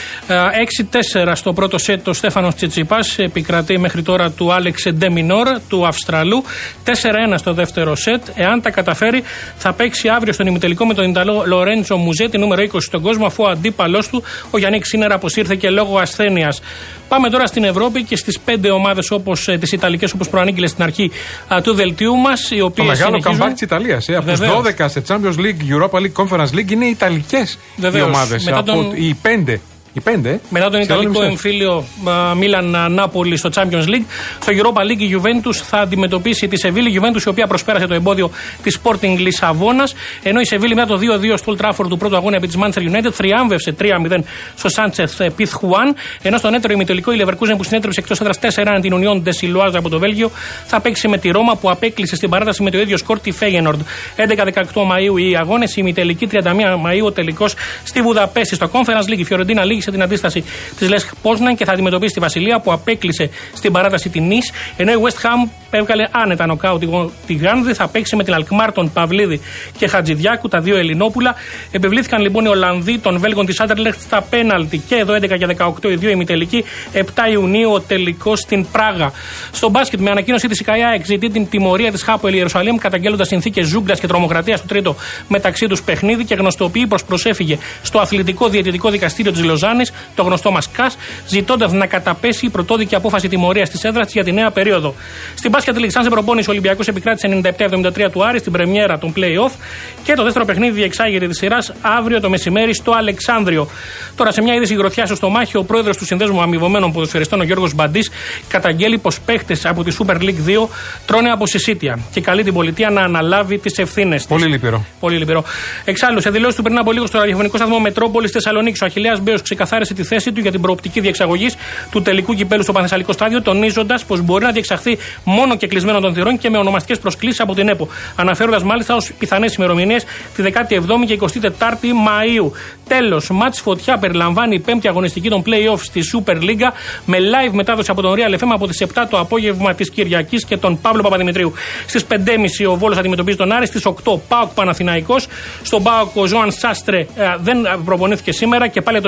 έξι τέσσερα στο πρώτο σετ ο Στέφανος Τσιτσιπάς, επικρατεί μέχρι τώρα του Άλεξ Ντεμινόρ του Αυστραλού. τέσσερα ένα στο δεύτερο σετ. Εάν τα καταφέρει, θα παίξει αύριο στον ημιτελικό με τον Ιταλό Λορέντσο Μουζέτη, νούμερο είκοσι στον κόσμο, αφού ο αντίπαλός του, ο Γιάννικ Σίνερα, αποσύρθηκε λόγω ασθένειας. Πάμε τώρα στην Ευρώπη και στις πέντε ομάδες όπως ε, τις Ιταλικές, όπως προανήγγειλε στην αρχή α, του δελτίου μας. Οι οποίες το μεγάλο συνεχίζουν... comeback της Ιταλίας. Ε, από τους δώδεκα σε Champions League, Europa League, Conference League είναι Ιταλικές οι ομάδες. Από τον... οι πέντε. Οι πέντε. Μετά τον Ιταλικό εμφύλιο Μίλαν-Νάπολη στο Champions League, στο Europa League η Juventus θα αντιμετωπίσει τη Σεβίλη. Η Juventus η οποία προσπέρασε το εμπόδιο της Sporting Λισαβόνας. Ενώ η Σεβίλη μετά το δύο δύο στο Old Trafford του πρώτου αγώνα επί της Manchester United θριάμβευσε τρία μηδέν στο Sanchez Pizjuan. Ενώ στον έτερο ημιτελικό η Leverkusen που συνέτρεψε εκτός έδρας τέσσερα ένα την Union de Siloaza από το Βέλγιο θα παίξει με τη Ρώμα που απέκλεισε στην παράταση με το ίδιο σκορ τη Feyenoord. έντεκα δεκαοκτώ Μαΐου οι αγώνες, η ημιτελική τριάντα μία Μαΐου ο τελικός στη Βουδαπέστη. Στο Conference League η Fiorentina λήγησε την αντίσταση της Λεσχ Πόσναν και θα αντιμετωπίσει τη Βασιλεία που απέκλεισε στην παράταση την Νις. Ενώ η West Ham έβγαλε άνετα νοκάουτ τη Γάνδη, θα παίξει με την Αλκμάρ των Παυλίδη και Χατζηδιάκου, τα δύο Ελληνόπουλα. Επιβλήθηκαν λοιπόν οι Ολλανδοί των Βέλγων της Άντερλεχτ στα πέναλτι και εδώ έντεκα και δεκαοκτώ οι δύο ημιτελικοί. επτά Ιουνίου ο τελικός στην Πράγα. Στο μπάσκετ, με ανακοίνωσή της η ΚΑΙΑ εξητεί την τιμωρία της Χάπολ Ιερουσαλήμ, καταγγέλλοντας συνθήκες ζούγκλας και τρομοκρατίας στο τρίτο μεταξύ τους παιχνίδι και γνωστοποιεί πως προσέφυγε στο Αθλητικό Διαιτητικό Δικαστήριο της Λοζάνης, το γνωστό μας ΚΑΣ, ζητώντας να καταπέσει η πρωτόδικη απόφαση τιμωρίας της έδρας της για τη νέα περίοδο. Στην μπάσκετ League, σαν σε προπόνηση, ο Ολυμπιακός επικράτησε ενενήντα επτά εβδομήντα τρία του Άρη στην πρεμιέρα των play-off και το δεύτερο παιχνίδι διεξάγεται της σειράς αύριο το μεσημέρι στο Αλεξάνδριο. Τώρα, σε μια είδηση γροθιά στο στομάχι, ο πρόεδρος του Συνδέσμου Αμοιβωμένων Ποδοσφαιριστών, ο Γιώργος Μπαντής, καταγγέλει πως παίχτες από τη Super League δύο τρώνε από συσίτια και καλεί την πολιτεία να αναλάβει τις ευθύνες της. Πολύ λυπηρό. Πολύ λυπηρό. Εξάλλου, σε δηλώσεις του πριν από λίγο στο ραδιοφωνικό σταθμό Μετρόπολης Θεσσαλονίκης, ο Αχιλλέας Μπέος ξεκαθάρισε τη θέση του για την προοπτική διεξαγωγής του τελικού κυπέλου στο Πανθεσσαλικό Στάδιο, τονίζοντας πως μπορεί να διεξαχθεί μόνο και κλεισμένο των θυρών και με ονομαστικές προσκλήσεις από την ΕΠΟ. Αναφέροντας μάλιστα ως πιθανές ημερομηνίες τη δεκάτη εβδόμη και εικοστή τετάρτη Μαΐου. Τέλος, μάτς φωτιά περιλαμβάνει η πέμπτη αγωνιστική των play-off στη Super League με live μετάδοση από τον Real εφ εμ από τις επτά το απόγευμα της Κυριακής και τον Παύλο Παπαδημητρίου. Στις πέντε και μισή ο Βόλος αντιμετωπίζει τον Άρη, στις οκτώ ΠΑΟΚ Παναθηναϊκός. Στον ΠΑΟΚ ο Ζωάν Σάστρε ε, δεν προπονήθηκε σήμερα και πάλι ατομικό πρόγραμμα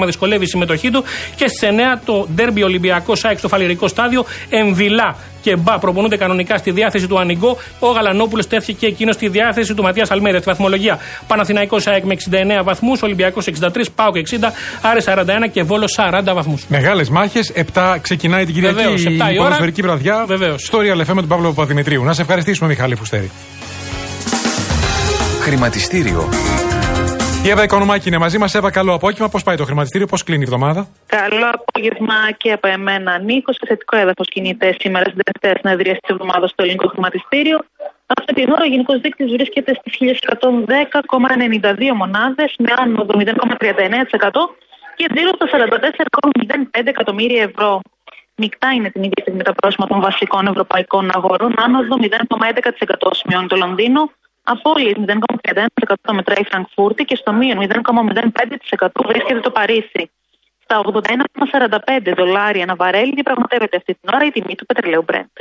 πρόγραμμα δυσκολεύει η συμμετοχή του. Και στις εννιά το ντέρμπι Ολυμπιακό ΑΕΚ στο Φαλιρικό Στάδιο. Εμβιλά και Μπα προπονούνται κανονικά στη διάθεση του Ανιγκό. Ο Γαλανόπουλος τέθηκε και εκείνο στη διάθεση του Ματίας Αλμέιδα. Στη βαθμολογία Παναθηναϊκός ΑΕΚ με εξήντα εννέα βαθμούς, Ολυμπιακός εξήντα τρία, ΠΑΟΚ εξήντα, Άρης σαράντα ένα και Βόλος σαράντα βαθμούς. Μεγάλες μάχες, επτά ξεκινάει την Κυριακή. Βεβαίως, η ποδοσφαιρική βραδιά. Βεβαίως. Στο Real εφ εμ με τον Παύλο Παπαδημητρίου. Να σε ευχαριστήσουμε, Μιχάλη Φουστέρη. Χρηματιστήριο. Η Εύα Οικονομάκη είναι μαζί μας. Εύα, καλό απόγευμα. Πώς πάει το χρηματιστήριο, πώς κλείνει η εβδομάδα? Καλό απόγευμα και από εμένα, Νίκο. Σε θετικό έδαφος κινείται σήμερα στην τελευταία συνεδρία τη εβδομάδα στο ελληνικό χρηματιστήριο. Αυτή την ώρα ο γενικός δείκτης βρίσκεται στις χίλια εκατόν δέκα κόμμα ενενήντα δύο μονάδες με άνοδο μηδέν κόμμα τριάντα εννέα τοις εκατό και τζίρο στα σαράντα τέσσερα κόμμα μηδέν πέντε εκατομμύρια ευρώ. Μεικτά είναι την ίδια στιγμή τα πρόσημα των βασικών ευρωπαϊκών αγορών. Άνοδο μηδέν κόμμα έντεκα τοις εκατό σημειώνει το Λονδίνο. Απόλυες μηδέν κόμμα τριάντα ένα τοις εκατό μετράει η Φραγκφούρτη και στο μείον μηδέν κόμμα μηδέν πέντε τοις εκατό βρίσκεται το Παρίσι. Στα ογδόντα ένα κόμμα σαράντα πέντε δολάρια ένα βαρέλι διαπραγματεύεται αυτή την ώρα η τιμή του πετρελαίου Brent.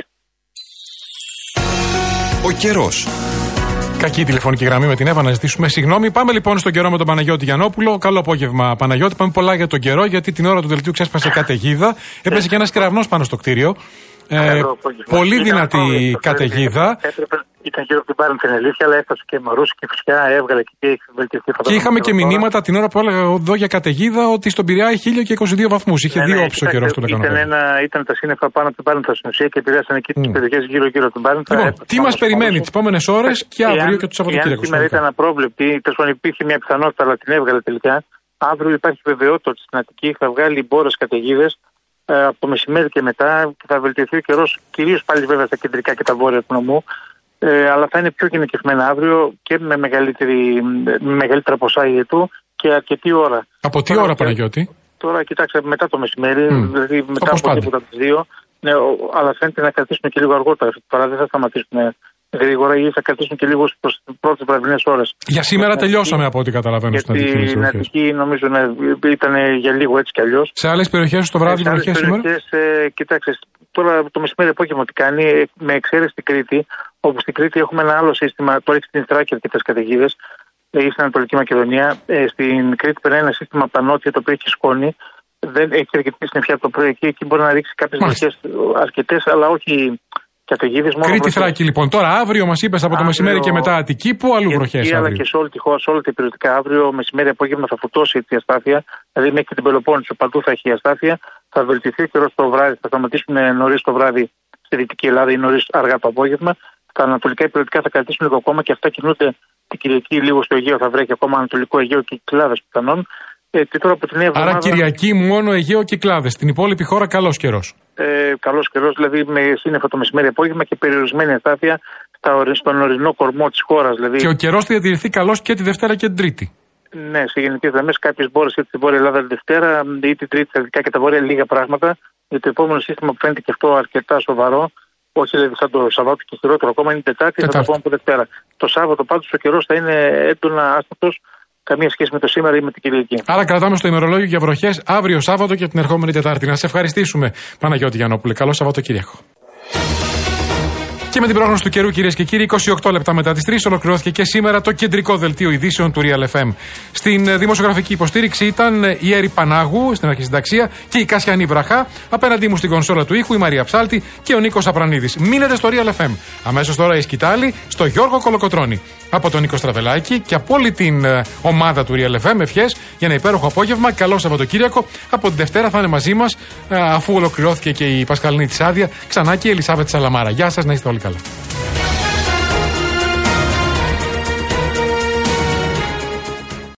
Ο καιρός. Κακή τηλεφωνική γραμμή με την Εύα, να ζητήσουμε συγγνώμη. Πάμε λοιπόν στον καιρό με τον Παναγιώτη Γιαννόπουλο. Καλό απόγευμα, Παναγιώτη. Πάμε πολλά για τον καιρό, γιατί την ώρα του δελτίου ξέσπασε καταιγίδα. Έπεσε και ένας κεραυνός πάνω στο κτίριο. Ε, πολύ δυνατή καταιγίδα. Ήταν γύρω από την Πάρνηθα, είναι αλήθεια, αλλά έφτασε και μωρούσε και φυσικά έβγαλε και έχει βελτιωθεί. Και είχαμε και μηνύματα την ώρα που έλεγα εδώ για καταιγίδα ότι στον Πειραιά έχει χίλια είκοσι δύο βαθμούς. Είχε ναι, δύο ναι, όψεις ο καιρός του ήταν, ήταν τα σύννεφα πάνω από την Πάρνηθα στην ουσία και επηρέασαν εκεί mm. τις περιοχές γύρω-γύρω από την Πάρνηθα. Λοιπόν, τι μας περιμένει τις επόμενες ώρες και αύριο και το Σαββατοκύριακο? Σήμερα ήταν απρόβλεπτη, τέλος υπήρχε μια πιθανότητα, αλλά την έβγαλε τελικά. Αύριο υπάρχει βεβαιότητα ότι στην Αττική θα βγάλει μπόρες καταιγίδες από το μεσημέρι και μετά και θα βελτιωθεί ο καιρός, κυρίως πάλι βέβαια στα κεντρικά και τα βόρεια του νομού. Ε, αλλά θα είναι πιο γενικευμένα αύριο και με, μεγαλύτερη, με μεγαλύτερα ποσά ηγετού και αρκετή ώρα. Από τι τώρα, ώρα, Παναγιώτη? Τώρα, κοιτάξτε, μετά το μεσημέρι, mm. δηλαδή μετά από τίποτα από τις δύο, ναι, ο, αλλά φαίνεται να κρατήσουν και λίγο αργότερα. Τώρα δεν θα σταματήσουν γρήγορα ή θα κρατήσουν και λίγο προς τις πρώτες βραδινές ώρες. Για σήμερα τελειώσαμε από ό,τι καταλαβαίνω στην Αττική. Γιατί στην Αττική νομίζω ναι, ήταν για λίγο έτσι κι αλλιώς. Σε άλλες περιοχές το βράδυ βροχές σήμερα? Ε, κοιτάξτε, τώρα το μεσημέρι απόγευμα τι κάνει, με εξαίρεση την Κρήτη, όπου στην Κρήτη έχουμε ένα άλλο σύστημα, το έχει στην Θράκη αρκετές καταιγίδες, ή στην Ανατολική Μακεδονία. Ε, στην Κρήτη περνάει ένα σύστημα πανότια το οποίο έχει σκόνη. Δεν έχει αρκετή συννεφιά από το πρωί εκεί, εκεί μπορεί να ρίξει κάποιες βροχές αρκετές, αλλά όχι καταιγίδες. Κρήτη Θράκη λοιπόν. Τώρα αύριο μας είπες από το μεσημέρι και μετά Αττική, πού αλλού βροχές? Αλλά και σε όλη τη χώρα, σε όλα τα περιοδικά αύριο μεσημέρι απόγευμα θα φωτώσει η αστάθεια, δηλαδή μέχρι την Πελοπόννησο παντού θα έχει η αστάθεια, θα βελτιωθεί ο καιρός το βράδυ, θα σταματήσουν νωρίς το βράδυ στη Δυτική Ελλάδα ή νωρίς αργά το απόγευμα. Τα ανατολικά περιοδικά θα κρατήσουν λίγο ακόμα και αυτά κινούνται την Κυριακή λίγο στο Αιγαίο, θα βρέχει ακόμα Ανατολικό Αιγαίο και Κυκλάδες πιθανόν. Ε, και τώρα από την εβδομάδα... Άρα Κυριακή μόνο Αιγαίο Κυκλάδες. Στην υπόλοιπη χώρα καλός καιρός. Ε, καλός καιρός, δηλαδή με σύννεφα το μεσημέρι απόγευμα και περιορισμένη αστάθεια στον ορεινό κορμό της χώρας. Δηλαδή... Και ο καιρός θα διατηρηθεί καλός και τη Δευτέρα και την Τρίτη. Ναι, σε γενικές γραμμές κάποιες μπόρες είτε στη Βόρεια Ελλάδα τη Δευτέρα ή την Τρίτη, στα δικά και τα Βόρεια λίγα πράγματα. Γιατί το επόμενο σύστημα που φαίνεται και αυτό αρκετά σοβαρό, όχι δηλαδή σαν το Σαββάτο και χειρότερο ακόμα, είναι η Τετάρτη, θα το πούμε από Δευτέρα. Το Σάββατο πάντως ο καιρός θα είναι έντονα άστατος, καμία σχέση με το σήμερα ή με την Κυριακή. Άρα κρατάμε στο ημερολόγιο για βροχές αύριο Σάββατο και την ερχόμενη Τετάρτη. Να σε ευχαριστήσουμε, Παναγιώτη Γιαννόπουλε. Καλό Σαββατοκύριακο. Και με την πρόγνωση του καιρού, κυρίες και κύριοι, είκοσι οκτώ λεπτά μετά τις τρεις ολοκληρώθηκε και σήμερα το κεντρικό δελτίο ειδήσεων του Real εφ εμ. Στην δημοσιογραφική υποστήριξη ήταν η Έρη Πανάγου στην αρχισυνταξία και η Κασιανή Βραχά. Απέναντί μου στην κονσόλα του ήχου η Μαρία Ψάλτη και ο Νίκος Απρανίδης. Μείνετε στο Real εφ εμ. Αμέσως τώρα η σκητάλη στο Γιώργο Κολοκοτρώνη. Από τον Νίκο Στραβελάκη και από όλη την ομάδα του Real εφ εμ, ευχές για ένα υπέροχο απόγευμα. Καλό Σαββατοκύριακο. Από την Δευτέρα θα είναι μαζί μας, αφού ολοκληρώθηκε και η Πασχαλινή της άδεια, ξανά και η Ελισάβετ Σαλαμάρα. Γεια σας, να είστε όλοι καλά.